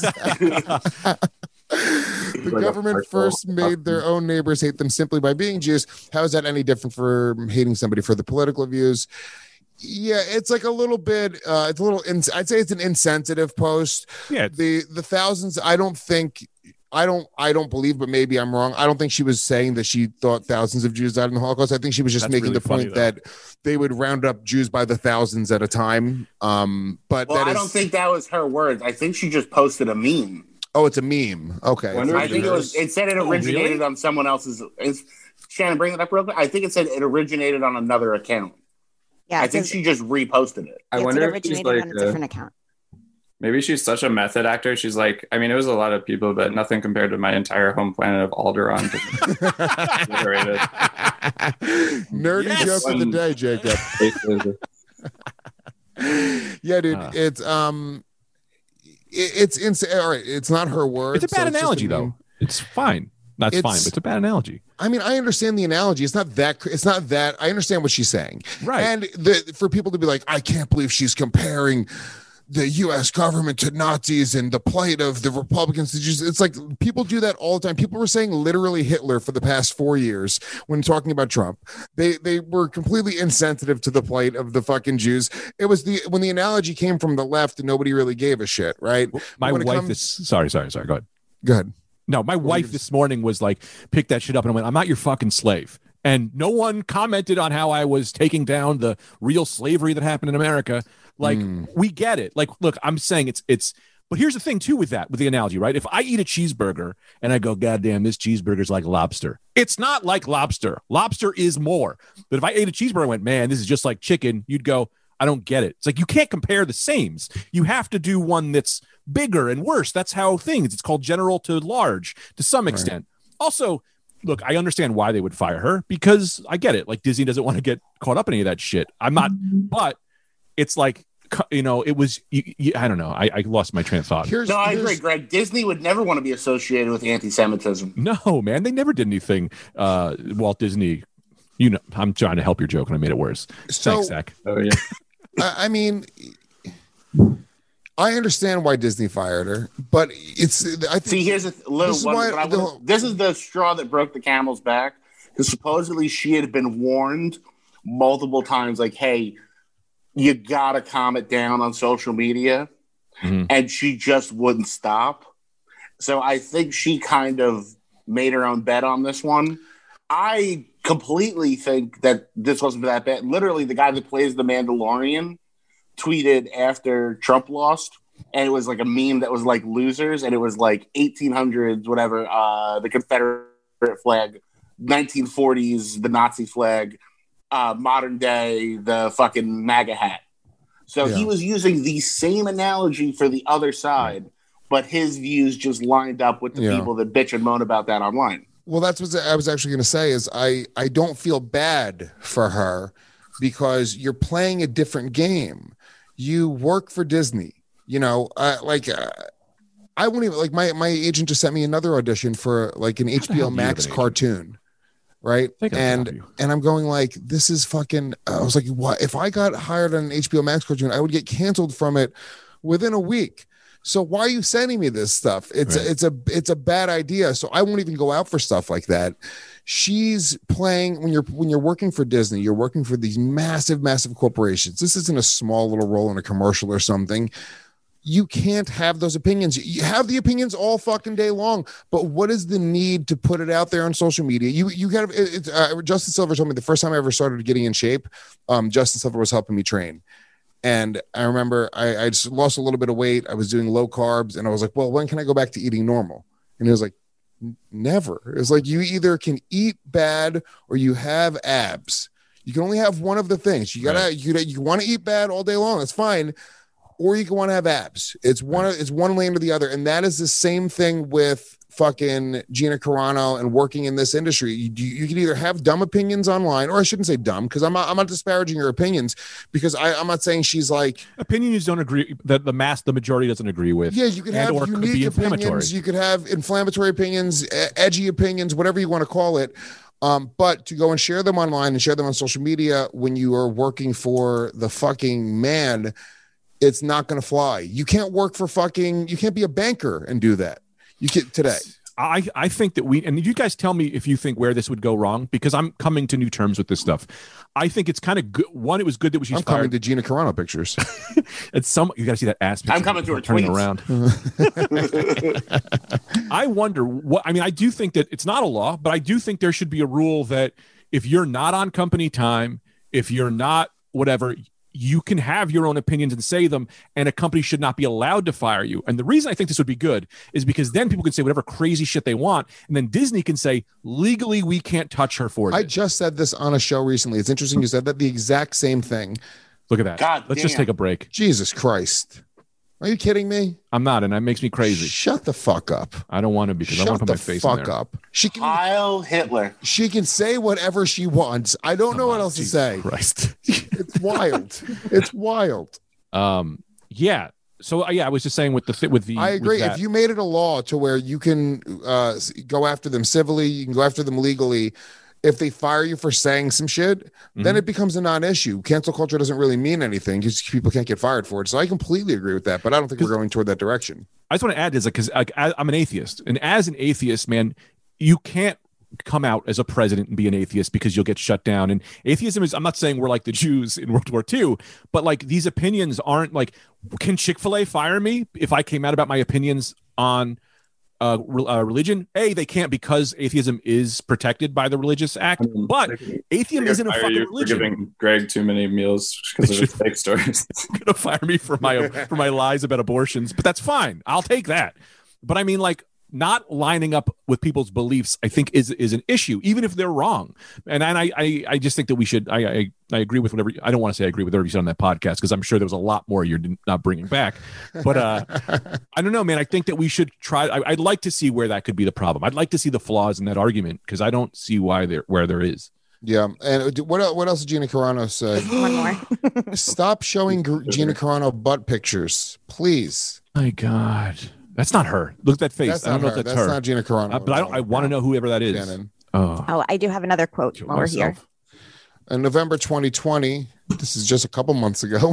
The government first made their own neighbors hate them simply by being Jews. How is that any different from hating somebody for the political views? Yeah, it's like a little bit. It's a little. I'd say it's an insensitive post. Yeah, the thousands. I don't believe, but maybe I'm wrong. I don't think she was saying that she thought thousands of Jews died in the Holocaust. I think she was just making the point that they would round up Jews by the thousands at a time. But I don't think that was her words. I think she just posted a meme. Oh, it's a meme. Okay, I think it said it originated on someone else's. Shannon, bring it up real quick. I think it said it originated on another account. Yeah, I think she just reposted it. I wonder if she's like on a different account. Maybe she's such a method actor. She's like, it was a lot of people, but nothing compared to my entire home planet of Alderaan. Nerdy joke of the day, Jacob. Yeah, dude, it's insane. All right, it's not her words. It's a bad analogy, though. It's fine. That's fine, but it's a bad analogy. I mean, I understand the analogy. It's not that. I understand what she's saying. Right. And for people to be like, I can't believe she's comparing the U.S. government to Nazis and the plight of the Republicans. It's like people do that all the time. People were saying literally Hitler for the past 4 years when talking about Trump. They were completely insensitive to the plight of the fucking Jews. It was when the analogy came from the left, nobody really gave a shit, right? My wife is sorry. Go ahead. Go ahead. No, my wife this morning was like, pick that shit up. And I went, I'm not your fucking slave. And no one commented on how I was taking down the real slavery that happened in America. Like, we get it. Like, look, I'm saying it's, but here's the thing too with the analogy, right? If I eat a cheeseburger and I go, God damn, this cheeseburger's like lobster. It's not like lobster. Lobster is more. But if I ate a cheeseburger and went, man, this is just like chicken, you'd go, I don't get it. It's like, you can't compare the sames. You have to do one that's bigger and worse. That's how it's called general to large to some extent. Right. Also, look, I understand why they would fire her because I get it. Like, Disney doesn't want to get caught up in any of that shit. I'm not, but it's like, it was, I don't know. I lost my train of thought. I agree, Greg. Disney would never want to be associated with anti-Semitism. No, man, they never did anything. Walt Disney, I'm trying to help your joke and I made it worse. Thanks, Zach. Oh, yeah. I mean, I understand why Disney fired her, but this is the straw that broke the camel's back. Because supposedly she had been warned multiple times, like, "Hey, you gotta calm it down on social media," and she just wouldn't stop. So I think she kind of made her own bet on this one. I completely think that this wasn't that bad. Literally, the guy that plays the Mandalorian tweeted after Trump lost, and it was like a meme that was like losers, and it was like 1800s, whatever, the Confederate flag, 1940s, the Nazi flag, modern day, the fucking MAGA hat. So he was using the same analogy for the other side, but his views just lined up with the people that bitch and moan about that online. Well, that's what I was actually going to say is I don't feel bad for her because you're playing a different game. You work for Disney, you know, I won't even like my agent just sent me another audition for like an HBO Max cartoon. Right. And I'm going like, this is fucking, I was like, what if I got hired on an HBO Max cartoon, I would get canceled from it within a week. So why are you sending me this stuff? It's a bad idea. So I won't even go out for stuff like that. She's playing when you're working for Disney, you're working for these massive corporations. This isn't a small little role in a commercial or something. You can't have those opinions. You have the opinions all fucking day long, but what is the need to put it out there on social media? You got to. Justin Silver told me the first time I ever started getting in shape, Justin Silver was helping me train, and I remember I just lost a little bit of weight. I was doing low carbs, and I was like, "Well, when can I go back to eating normal?" And he was like, "Never." It's like you either can eat bad or you have abs. You can only have one of the things. You want to eat bad all day long. That's fine. Or you can want to have abs. It's one lane or the other. And that is the same thing with fucking Gina Carano and working in this industry. You can either have dumb opinions online, or I shouldn't say dumb because I'm not disparaging her opinions because I'm not saying she's like opinions don't agree that the majority doesn't agree with. Yeah, you can have unique opinions. You could have inflammatory opinions, edgy opinions, whatever you want to call it. But to go and share them online and share them on social media when you are working for the fucking man, it's not going to fly. You can't work for you can't be a banker and do that. You can today. I think that and you guys tell me if you think where this would go wrong, because I'm coming to new terms with this stuff. I think it's kind of good. One, it was good that she's fired. Coming to Gina Carano pictures. You got to see that ass picture. I'm coming to her turning tweets. around. I wonder I do think that it's not a law, but I do think there should be a rule that if you're not on company time, if you're not whatever, you can have your own opinions and say them, and a company should not be allowed to fire you. And the reason I think this would be good is because then people can say whatever crazy shit they want, and then Disney can say, legally, we can't touch her for this. I just said this on a show recently. It's interesting you said that, the exact same thing. Look at that. Let's just take a break. Jesus Christ. Are you kidding me? I'm not, and that makes me crazy. Shut the fuck up. I don't want to because I want to put my face in there. Shut the fuck up. Heil Hitler. She can say whatever she wants. I don't know what else to say. Christ. It's wild. It's wild. Yeah. So I was just saying with the. I agree. If you made it a law to where you can go after them civilly, you can go after them legally. If they fire you for saying some shit, then it becomes a non-issue. Cancel culture doesn't really mean anything because people can't get fired for it. So I completely agree with that, but I don't think we're going toward that direction. I just want to add is because I'm an atheist, and as an atheist, man, you can't come out as a president and be an atheist because you'll get shut down. And atheism is, I'm not saying we're like the Jews in World War II, but like these opinions aren't like, can Chick-fil-A fire me if I came out about my opinions on religion? They can't because atheism is protected by the Religious Act, but atheism isn't a fucking religion. For giving Greg too many meals because of his fake stories. Gonna fire me for my lies about abortions, but that's fine. I'll take that. But I mean, like, not lining up with people's beliefs, I think is an issue, even if they're wrong. And I just think that we should. I agree with whatever. I don't want to say I agree with whatever you said on that podcast because I'm sure there was a lot more you're not bringing back. But I don't know, man. I think that we should try. I'd like to see where that could be the problem. I'd like to see the flaws in that argument because I don't see where there is. Yeah, and what else did Gina Carano say? One more. Stop showing Gina Carano butt pictures, please. My God. That's not her. Look at that face. I don't know if that's her. That's not Gina Carano. But I want to know whoever that is. Shannon. Oh, I do have another quote while we're here. In November 2020, this is just a couple months ago,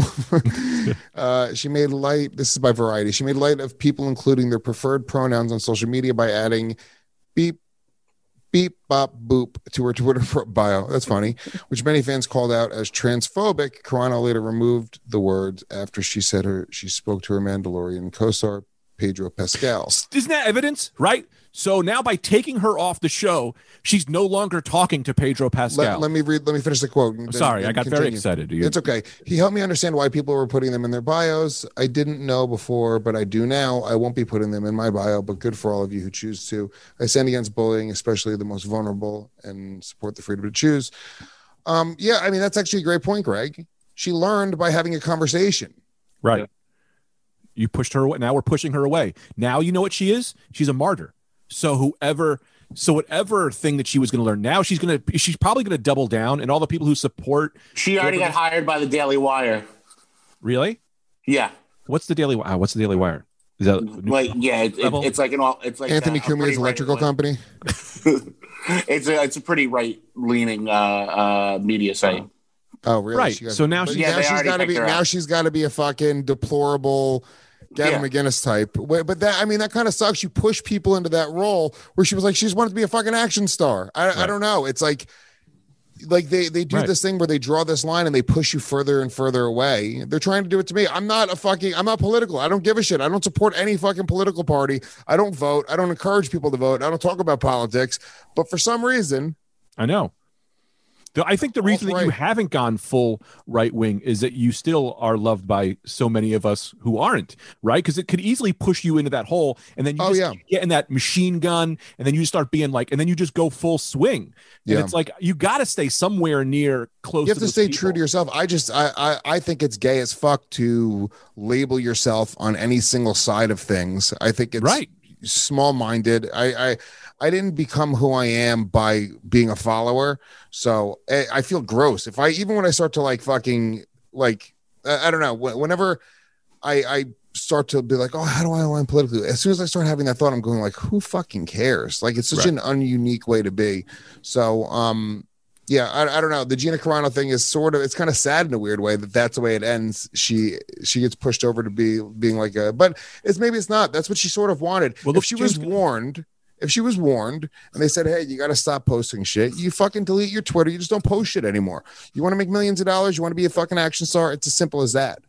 she made light, this is by Variety, she made light of people including their preferred pronouns on social media by adding beep, beep, bop, boop to her Twitter bio. That's funny. Which many fans called out as transphobic. Carano later removed the words after she said she spoke to her Mandalorian co-star Pedro Pascal. Isn't that evidence, right? So now by taking her off the show, she's no longer talking to Pedro Pascal. Let me finish the quote. Sorry, I got very excited. It's okay. He helped me understand why people were putting them in their bios. I didn't know before, but I do now. I won't be putting them in my bio, but good for all of you who choose to. I stand against bullying, especially the most vulnerable, and support the freedom to choose. Yeah, I mean, that's actually a great point, Greg. She learned by having a conversation. Right. Yeah. You pushed her away. Now we're pushing her away. Now you know what she is? She's a martyr. So whatever thing that she was going to learn, now she's probably going to double down, and all the people who support. She already got hired by the Daily Wire. Really? Yeah. What's the Daily Wire? What's the Daily Wire? Is that it's like Anthony Cumia's electrical company. It's a pretty right leaning media site. Oh, really? Right. So now she's got to be a fucking deplorable Gavin McGinnis type. But that kind of sucks. You push people into that role where she was like, she just wanted to be a fucking action star. I don't know. It's like they do this thing where they draw this line and they push you further and further away. They're trying to do it to me. I'm not political. I don't give a shit. I don't support any fucking political party. I don't vote. I don't encourage people to vote. I don't talk about politics. But for some reason, I know. I think the reason that you haven't gone full right wing is that you still are loved by so many of us who aren't, right? Because it could easily push you into that hole, and then you get in that machine gun, and then you start being like, and then you just go full swing. And it's like you got to stay somewhere near close. You have to stay true to yourself. I think it's gay as fuck to label yourself on any single side of things. I think it's small-minded. I didn't become who I am by being a follower, so I feel gross even when I start to like fucking like I don't know, whenever I start to be like, oh, how do I align politically? As soon as I start having that thought, I'm going like, who fucking cares? Like, it's such an ununique way to be. So yeah, I don't know. The Gina Carano thing is it's kind of sad in a weird way that's the way it ends. She gets pushed over to being like but maybe it's not. That's what she sort of wanted. Well, if she was warned and they said, hey, you got to stop posting shit, you fucking delete your Twitter. You just don't post shit anymore. You want to make millions of dollars. You want to be a fucking action star. It's as simple as that.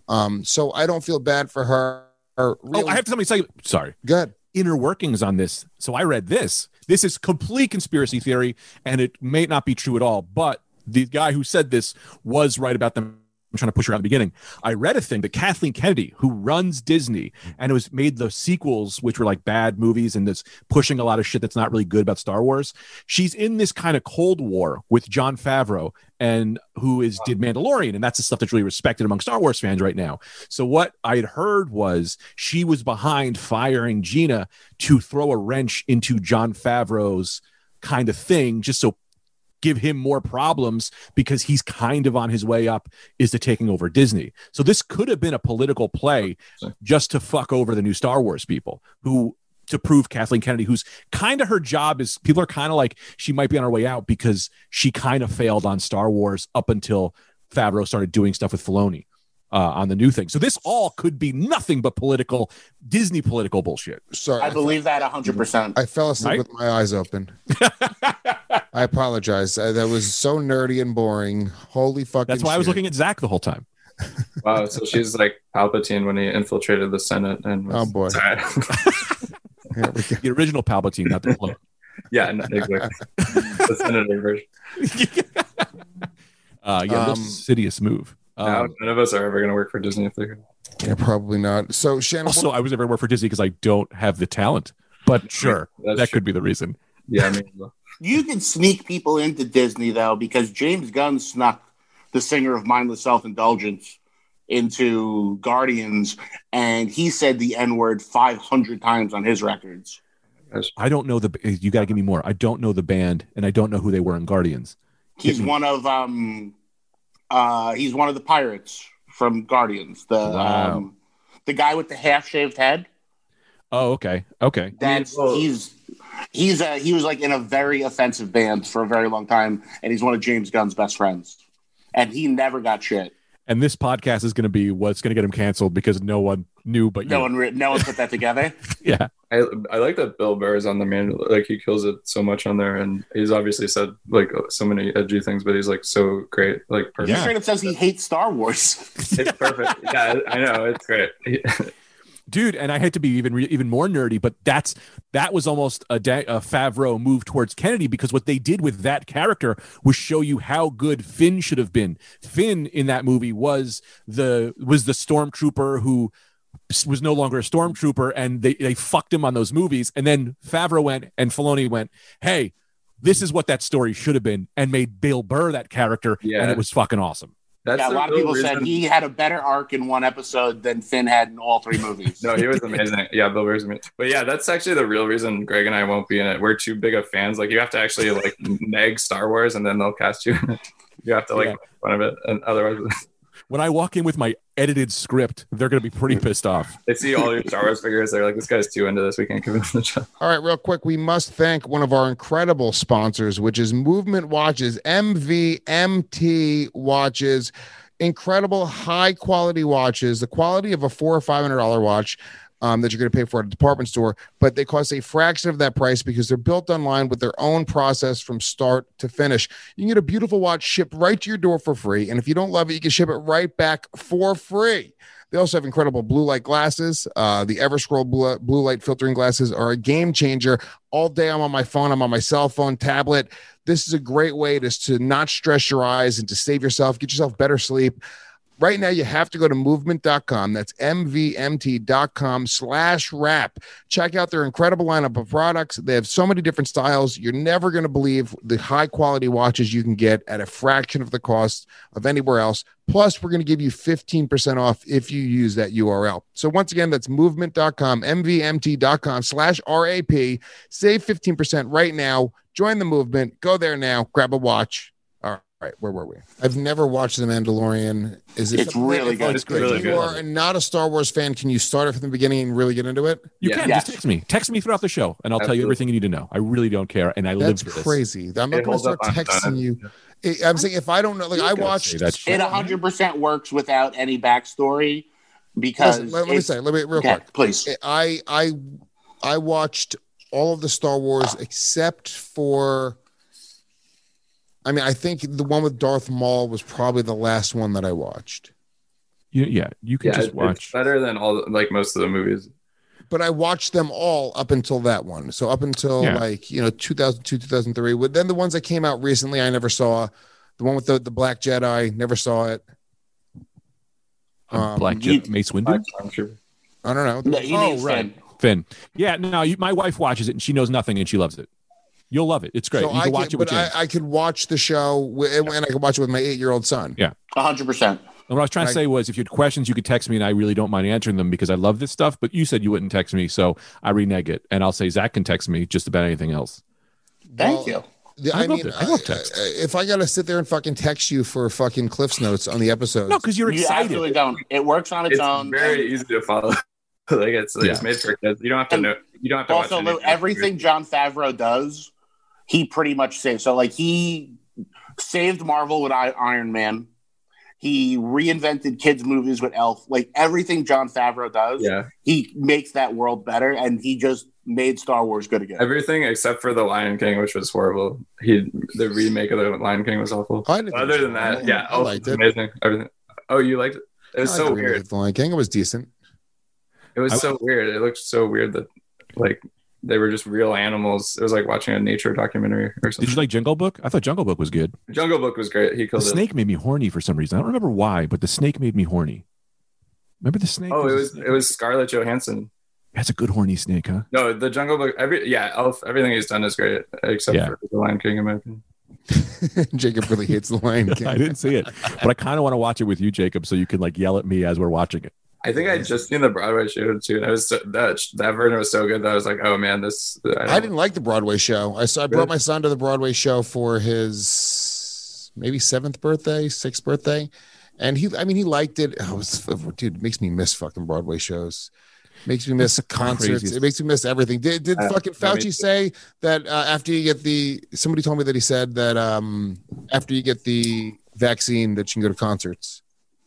So I don't feel bad for her. Really. I have to tell you, sorry. Good. Inner workings on this. So I read this. This is complete conspiracy theory, and it may not be true at all, but the guy who said this was right about them. I'm trying to push her out at the beginning. I read a thing that Kathleen Kennedy, who runs Disney and it was made the sequels, which were like bad movies and that's pushing a lot of shit that's not really good about Star Wars. She's in this kind of Cold War with Jon Favreau and did Mandalorian. And that's the stuff that's really respected among Star Wars fans right now. So what I had heard was she was behind firing Gina to throw a wrench into Jon Favreau's kind of thing, just so give him more problems because he's kind of on his way up is to taking over Disney. So this could have been a political play just to fuck over the new Star Wars people to prove Kathleen Kennedy, who's kind of her job is people are kind of like she might be on her way out because she kind of failed on Star Wars up until Favreau started doing stuff with Filoni on the new thing. So this all could be nothing but Disney political bullshit. Sorry, I believe that 100%. I fell asleep with my eyes open. I apologize. That was so nerdy and boring. Holy fucking That's why I was looking at Zach the whole time. Wow, so she's like Palpatine when he infiltrated the Senate and was, oh boy. The original Palpatine, not the clone. Yeah, not exactly. The senator version. Insidious move. No, none of us are ever going to work for Disney if they're. Yeah, probably not. So Shannon. Also, I was never work for Disney because I don't have the talent. But sure, that could be the reason. Yeah, I mean, you can sneak people into Disney though, because James Gunn snuck the singer of Mindless Self-Indulgence into Guardians, and he said the N-word 500 times on his records. I don't know you got to give me more. I don't know the band, and I don't know who they were in Guardians. He's one of the pirates from Guardians. The guy with the half-shaved head. Oh, okay. He was like in a very offensive band for a very long time, and he's one of James Gunn's best friends, and he never got shit. And this podcast is going to be what's going to get him canceled because no one knew, but no one put that together. Yeah, I like that Bill Burr is on the man. Like he kills it so much on there, and he's obviously said like so many edgy things, but he's like so great. Like perfect. He straight up says he hates Star Wars. It's perfect. Yeah, I know it's great. dude. And I hate to be even more nerdy, but that was almost a Favreau move towards Kennedy, because what they did with that character was show you how good Finn should have been. Finn in that movie was the stormtrooper who was no longer a stormtrooper, and they fucked him on those movies. And then Favreau went and Filoni went, hey, this is what that story should have been, and made Bill Burr that character, and it was fucking awesome. A lot of people said he had a better arc in one episode than Finn had in all 3 movies. No, he was amazing. Yeah, Bill Burr's amazing. But yeah, that's actually the real reason Greg and I won't be in it. We're too big of fans. Like, you have to actually like neg Star Wars, and then they'll cast you. You have to make fun of it, and otherwise. When I walk in with my edited script, they're going to be pretty pissed off. They see all your Star Wars figures. They're like, this guy's too into this. We can't give him the job. All right, real quick. We must thank one of our incredible sponsors, which is Movement Watches, MVMT Watches. Incredible high quality watches, the quality of a $400 or $500 watch that you're going to pay for at a department store, but they cost a fraction of that price because they're built online with their own process from start to finish. You can get a beautiful watch shipped right to your door for free, and if you don't love it, you can ship it right back for free. They also have incredible blue light glasses. The Everscroll blue light filtering glasses are a game changer. All day I'm on my phone, I'm on my cell phone, tablet. This is a great way to not stress your eyes and to save yourself, get yourself better sleep. Right now, you have to go to movement.com. That's mvmt.com/wrap. Check out their incredible lineup of products. They have so many different styles. You're never going to believe the high quality watches you can get at a fraction of the cost of anywhere else. Plus, we're going to give you 15% off if you use that URL. So once again, that's movement.com, mvmt.com/RAP. Save 15% right now. Join the movement. Go there now. Grab a watch. All right, where were we? I've never watched The Mandalorian. It's really good. It's really If you are not a Star Wars fan, can you start it from the beginning and really get into it? You can. Just text me. Text me throughout the show, and I'll tell you everything you need to know. I really don't care, and I live for this. That's crazy. I'm not going to start texting you. I'm saying if I don't know, like I watched it 100% works without any backstory because let me real quick, please. I watched all of the Star Wars except for. I mean, I think the one with Darth Maul was probably the last one that I watched. You can just watch. It's better than most of the movies. But I watched them all up until that one. So up until 2002, 2003. Then the ones that came out recently, I never saw. The one with the Black Jedi, never saw it. Black Jedi, Mace Windu? I don't know. No, right. Finn. Yeah, no, my wife watches it and she knows nothing and she loves it. You'll love it. It's great. So you can watch it with James. I could watch the show and I could watch it with my 8-year-old son. Yeah. 100%. And what I was trying to say was if you had questions, you could text me, and I really don't mind answering them because I love this stuff. But you said you wouldn't text me, so I renege it. And I'll say Zach can text me just about anything else. Thank you. I love text. If I got to sit there and fucking text you for fucking Cliff's Notes on the episode. No, because you're excited. You absolutely don't. It works on its own. It's very easy to follow. It's made for kids. You don't have to know. You don't have to also, watch everything Jon Favreau does, he pretty much saves. So, he saved Marvel with Iron Man. He reinvented kids' movies with Elf. Everything Jon Favreau does, he makes that world better, and he just made Star Wars good again. Everything except for The Lion King, which was horrible. The remake of The Lion King was awful. Other than that, I liked it. Amazing. Everything. Oh, you liked it? It was so weird. The Lion King, it was decent. It was so weird. It looked so weird that they were just real animals. It was like watching a nature documentary or something. Did you like Jungle Book? I thought Jungle Book was good. Jungle Book was great. He killed the snake made me horny for some reason. I don't remember why, but the snake made me horny. Remember the snake? Oh, it was Scarlett Johansson. That's a good horny snake, huh? No, the Jungle Book. Elf. Everything he's done is great, except for The Lion King, in my opinion. Jacob really hates The Lion King. I didn't see it, but I kind of want to watch it with you, Jacob, so you can yell at me as we're watching it. I think I just seen the Broadway show too, and that version was so good that I was like, "Oh man, this." I didn't like the Broadway show. I brought my son to the Broadway show for his maybe 6th birthday, and he liked it. Dude, it makes me miss fucking Broadway shows. Makes me miss concerts. It makes me miss everything. Did fucking Fauci say that after you get somebody told me that he said that after you get the vaccine that you can go to concerts.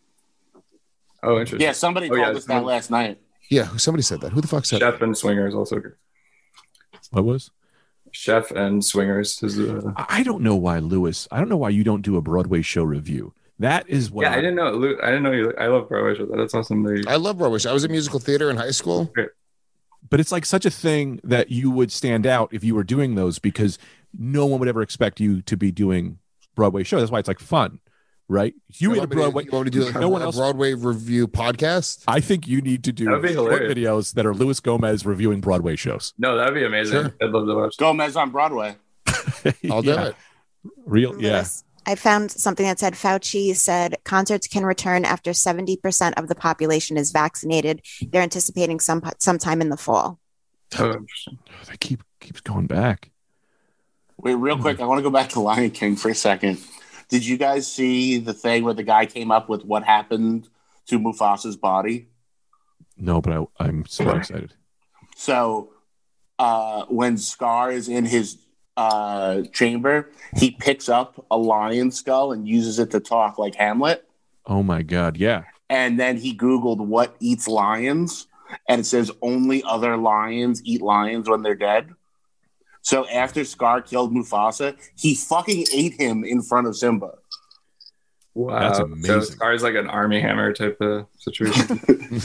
Oh, interesting. Yeah, somebody told us that last night. Yeah, somebody said that. Who the fuck said Chef that? and Swingers also good. What was? Chef and Swingers. I don't know why, Lewis. I don't know why you don't do a Broadway show review. That is what. Yeah, I didn't know. I didn't know you. I love Broadway shows. That's awesome. I love Broadway shows. I was in musical theater in high school. But it's like such a thing that you would stand out if you were doing those, because no one would ever expect you to be doing Broadway shows. That's why it's like fun, right? You made a Broadway. You want me to do like a Broadway review podcast? I think you need to do short videos that are Luis Gomez reviewing Broadway shows. No, that would be amazing. Sure. I'd love to watch Gomez on Broadway. I'll do it. Real, yeah. I found something that said Fauci said concerts can return after 70% of the population is vaccinated. They're anticipating sometime in the fall. Oh, interesting. They keeps going back. Wait, real quick, I want to go back to Lion King for a second. Did you guys see the thing where the guy came up with what happened to Mufasa's body? No, but I'm so excited. So when Scar is in his chamber, he picks up a lion skull and uses it to talk like Hamlet. Oh my God, yeah. And then he Googled what eats lions, and it says only other lions eat lions when they're dead. So after Scar killed Mufasa, he fucking ate him in front of Simba. Wow, that's amazing. So Scar's like an Army Hammer type of situation.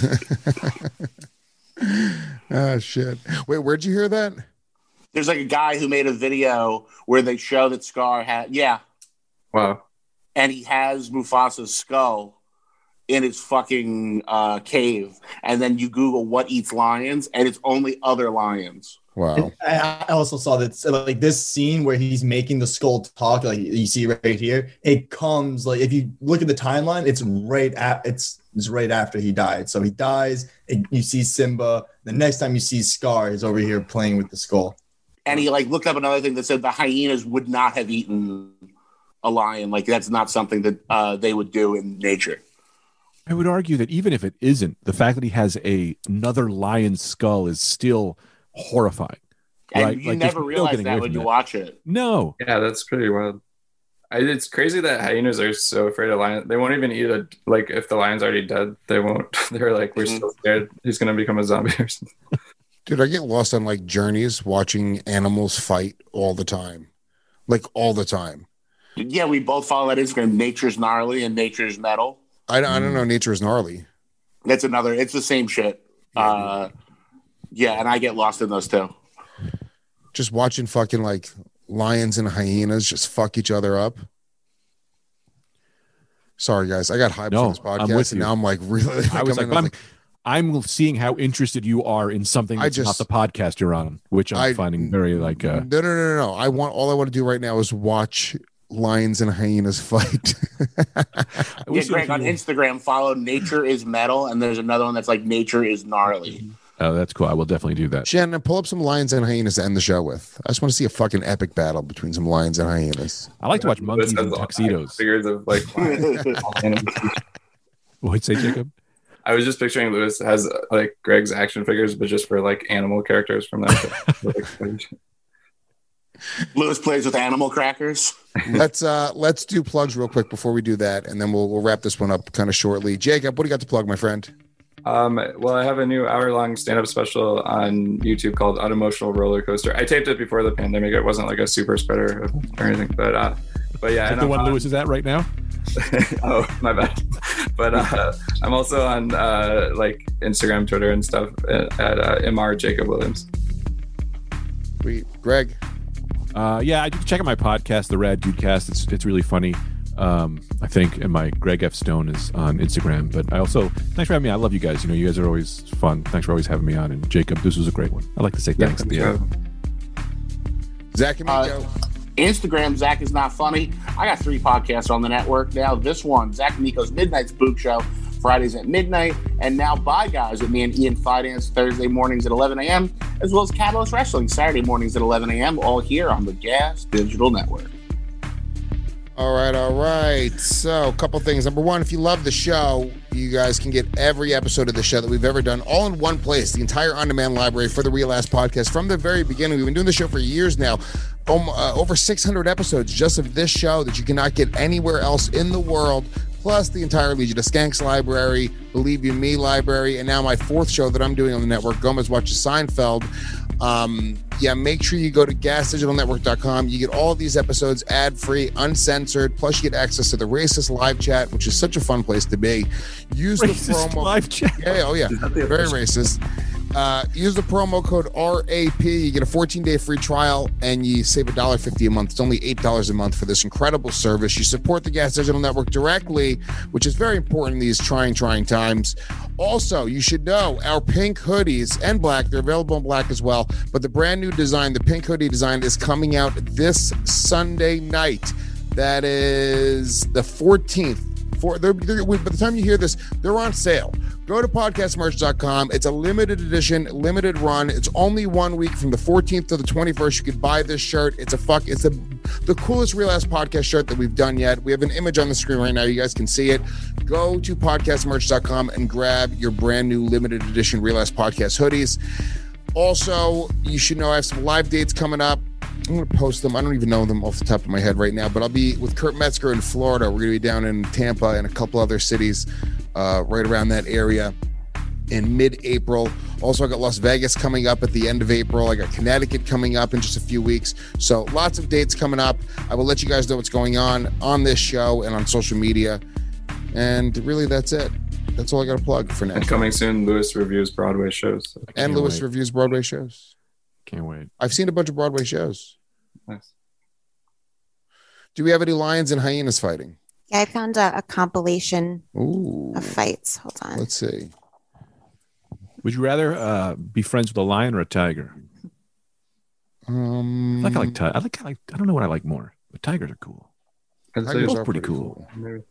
Oh shit! Wait, where'd you hear that? There's like a guy who made a video where they show that Scar had, wow, and he has Mufasa's skull in his fucking cave, and then you Google what eats lions, and it's only other lions. Wow. I also saw that, like, this scene where he's making the skull talk, like you see right here. It comes like, if you look at the timeline, it's right after he died. So he dies, and you see Simba. The next time you see Scar, he's over here playing with the skull. And he like looked up another thing that said the hyenas would not have eaten a lion. Like, that's not something that they would do in nature. I would argue that even if it isn't, the fact that he has another lion's skull is still horrifying. And right? you never realize that when you watch it. No. Yeah, that's pretty wild. It's crazy that hyenas are so afraid of lions. They won't even eat like if the lion's already dead, they won't. They're like, we're still scared. He's going to become a zombie or something. Dude, I get lost on like journeys watching animals fight all the time. Like all the time. Yeah, we both follow that Instagram. Nature's gnarly and nature's metal. I don't know. Nature's gnarly. That's another. It's the same shit. Yeah, and I get lost in those too. Just watching fucking like lions and hyenas just fuck each other up. Sorry, guys. I got hyped for this podcast, and now I'm like really. I was like, I'm seeing how interested you are in something that's not the podcast you're on, which I'm finding very like. No. All I want to do right now is watch lions and hyenas fight. Yeah, Greg, on Instagram, follow Nature is Metal, and there's another one that's like Nature is Gnarly. Oh, that's cool. I will definitely do that. Shannon, pull up some lions and hyenas to end the show with. I just want to see a fucking epic battle between some lions and hyenas. I like to watch monkeys in tuxedos. Figures of like. What'd you say, Jacob? I was just picturing Lewis has like Greg's action figures, but just for like animal characters from that. Lewis plays with animal crackers. Let's do plugs real quick before we do that, and then we'll wrap this one up kind of shortly. Jacob, what do you got to plug, my friend? Well, I have a new hour-long stand-up special on YouTube called Unemotional Roller Coaster. I taped it before the pandemic. It wasn't like a super spreader or anything, but yeah. Is that the one Lewis is at right now? Oh, my bad. But I'm also on like Instagram, Twitter, and stuff at MR Jacob Williams. Sweet. Greg. Yeah, I check out my podcast, The Rad Dudecast. It's really funny. I think, and my Greg F. Stone is on Instagram. But I also, thanks for having me. I love you guys. You know, you guys are always fun. Thanks for always having me on. And Jacob, this was a great one. I'd like to say thanks at the end. Zach Amico. Instagram, Zach is not funny. I got 3 podcasts on the network now. This one, Zach Amico's Midnight Spook Show, Fridays at midnight. And now Bye Guys with me and Ian Fidance, Thursday mornings at 11 a.m., as well as Catalyst Wrestling, Saturday mornings at 11 a.m., all here on the Gas Digital Network. All right. So a couple things. Number one, if you love the show, you guys can get every episode of the show that we've ever done all in one place, the entire on-demand library for the Real Ass Podcast from the very beginning. We've been doing the show for years now. Over 600 episodes just of this show that you cannot get anywhere else in the world, plus the entire Legion of Skanks library, Believe You Me library, and now my 4th show that I'm doing on the network, Gomez Watches Seinfeld. Yeah, make sure you go to gasdigitalnetwork.com. You get all of these episodes ad-free, uncensored, plus you get access to the Racist live chat, which is such a fun place to be. Use Racist the promo live chat. Yeah, oh yeah, very racist. Use the promo code RAP. You get a 14-day free trial, and you save $1.50 a month. It's only $8 a month for this incredible service. You support the Gas Digital Network directly, which is very important in these trying times. Also, you should know our pink hoodies and black, they're available in black as well, but the brand new design, the pink hoodie design, is coming out this Sunday night. That is the 14th. By the time you hear this, they're on sale. Go to podcastmerch.com. It's a limited edition, limited run. It's only 1 week from the 14th to the 21st. You could buy this shirt. It's the coolest Real Ass Podcast shirt that we've done yet. We have an image on the screen right now. You guys can see it. Go to podcastmerch.com and grab your brand new limited edition Real Ass Podcast hoodies. Also, you should know I have some live dates coming up. I'm going to post them. I don't even know them off the top of my head right now, but I'll be with Kurt Metzger in Florida. We're going to be down in Tampa and a couple other cities right around that area in mid-April. Also, I got Las Vegas coming up at the end of April. I got Connecticut coming up in just a few weeks. So lots of dates coming up. I will let you guys know what's going on this show and on social media. And really, that's it. That's all I got to plug for now. And coming soon, Lewis reviews Broadway shows. And Lewis reviews Broadway shows. Can't wait. I've seen a bunch of Broadway shows. Nice. Do we have any lions and hyenas fighting? Yeah, I found a compilation of fights. Hold on. Let's see. Would you rather be friends with a lion or a tiger? I like tigers. I don't know what I like more, but tigers are cool. Tigers are pretty cool.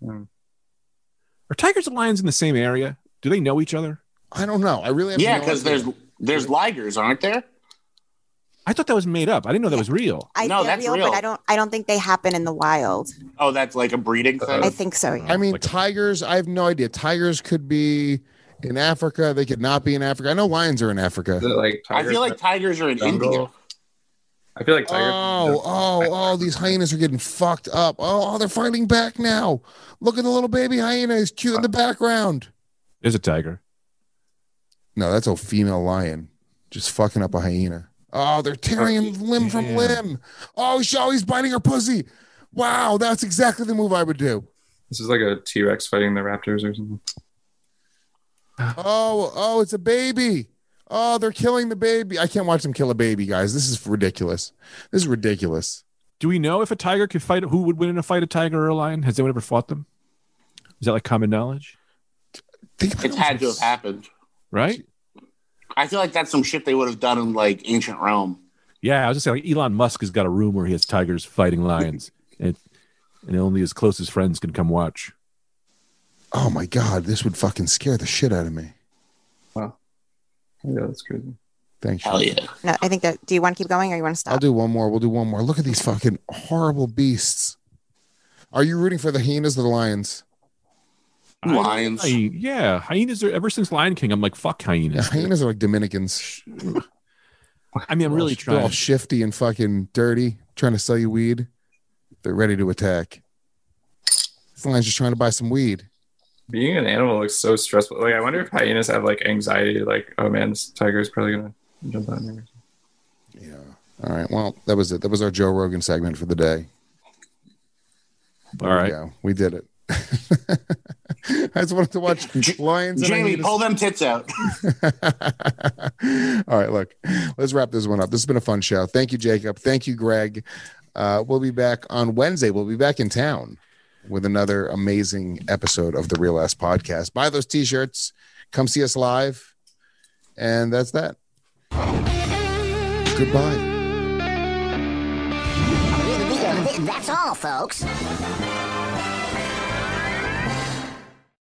Are tigers and lions in the same area? Do they know each other? I don't know. I really have no because there's ligers, aren't there? I thought that was made up. I didn't know that was real. No, that's real. But I don't think they happen in the wild. Oh, that's like a breeding thing? I think so, yeah. I mean, tigers, I have no idea. Tigers could be in Africa. They could not be in Africa. I know lions are in Africa. I feel like tigers are in India. I feel like tigers. Oh, these hyenas are getting fucked up. Oh, they're fighting back now. Look at the little baby hyena. He's cute in the background. There's a tiger. No, that's a female lion just fucking up a hyena. Oh, they're tearing limb from limb. Oh, he's biting her pussy. Wow, that's exactly the move I would do. This is like a T-Rex fighting the raptors or something. Oh, it's a baby. Oh, they're killing the baby. I can't watch them kill a baby, guys. This is ridiculous. Do we know if a tiger could fight? Who would win in a fight, a tiger or a lion? Has anyone ever fought them? Is that like common knowledge? It's had to have happened. Right? I feel like that's some shit they would have done in like ancient Rome. Yeah, I was just saying, like Elon Musk has got a room where he has tigers fighting lions, and only his closest friends can come watch. Oh my God, this would fucking scare the shit out of me. Wow. Yeah, that's crazy. Thanks. Hell yeah. No, I think that. Do you want to keep going or you want to stop? I'll do one more. We'll do one more. Look at these fucking horrible beasts. Are you rooting for the hyenas or the lions? Lions. Yeah, hyenas are, ever since Lion King, I'm like, fuck hyenas. Yeah, hyenas are like Dominicans. I mean, I'm really trying. They're all shifty and fucking dirty, trying to sell you weed. They're ready to attack. This lion's just trying to buy some weed. Being an animal looks so stressful. Like, I wonder if hyenas have like anxiety. Like, oh man, this tiger is probably gonna jump on me. Yeah. All right. Well, that was it. That was our Joe Rogan segment for the day. All right. We did it. I just wanted to watch lions. Jamie, pull them tits out. All right, look, let's wrap this one up. This has been a fun show. Thank you, Jacob. Thank you, Greg. We'll be back on Wednesday. We'll be back in town with another amazing episode of the Real Ass Podcast. Buy those t-shirts. Come see us live. And that's that. Goodbye. That's all, folks.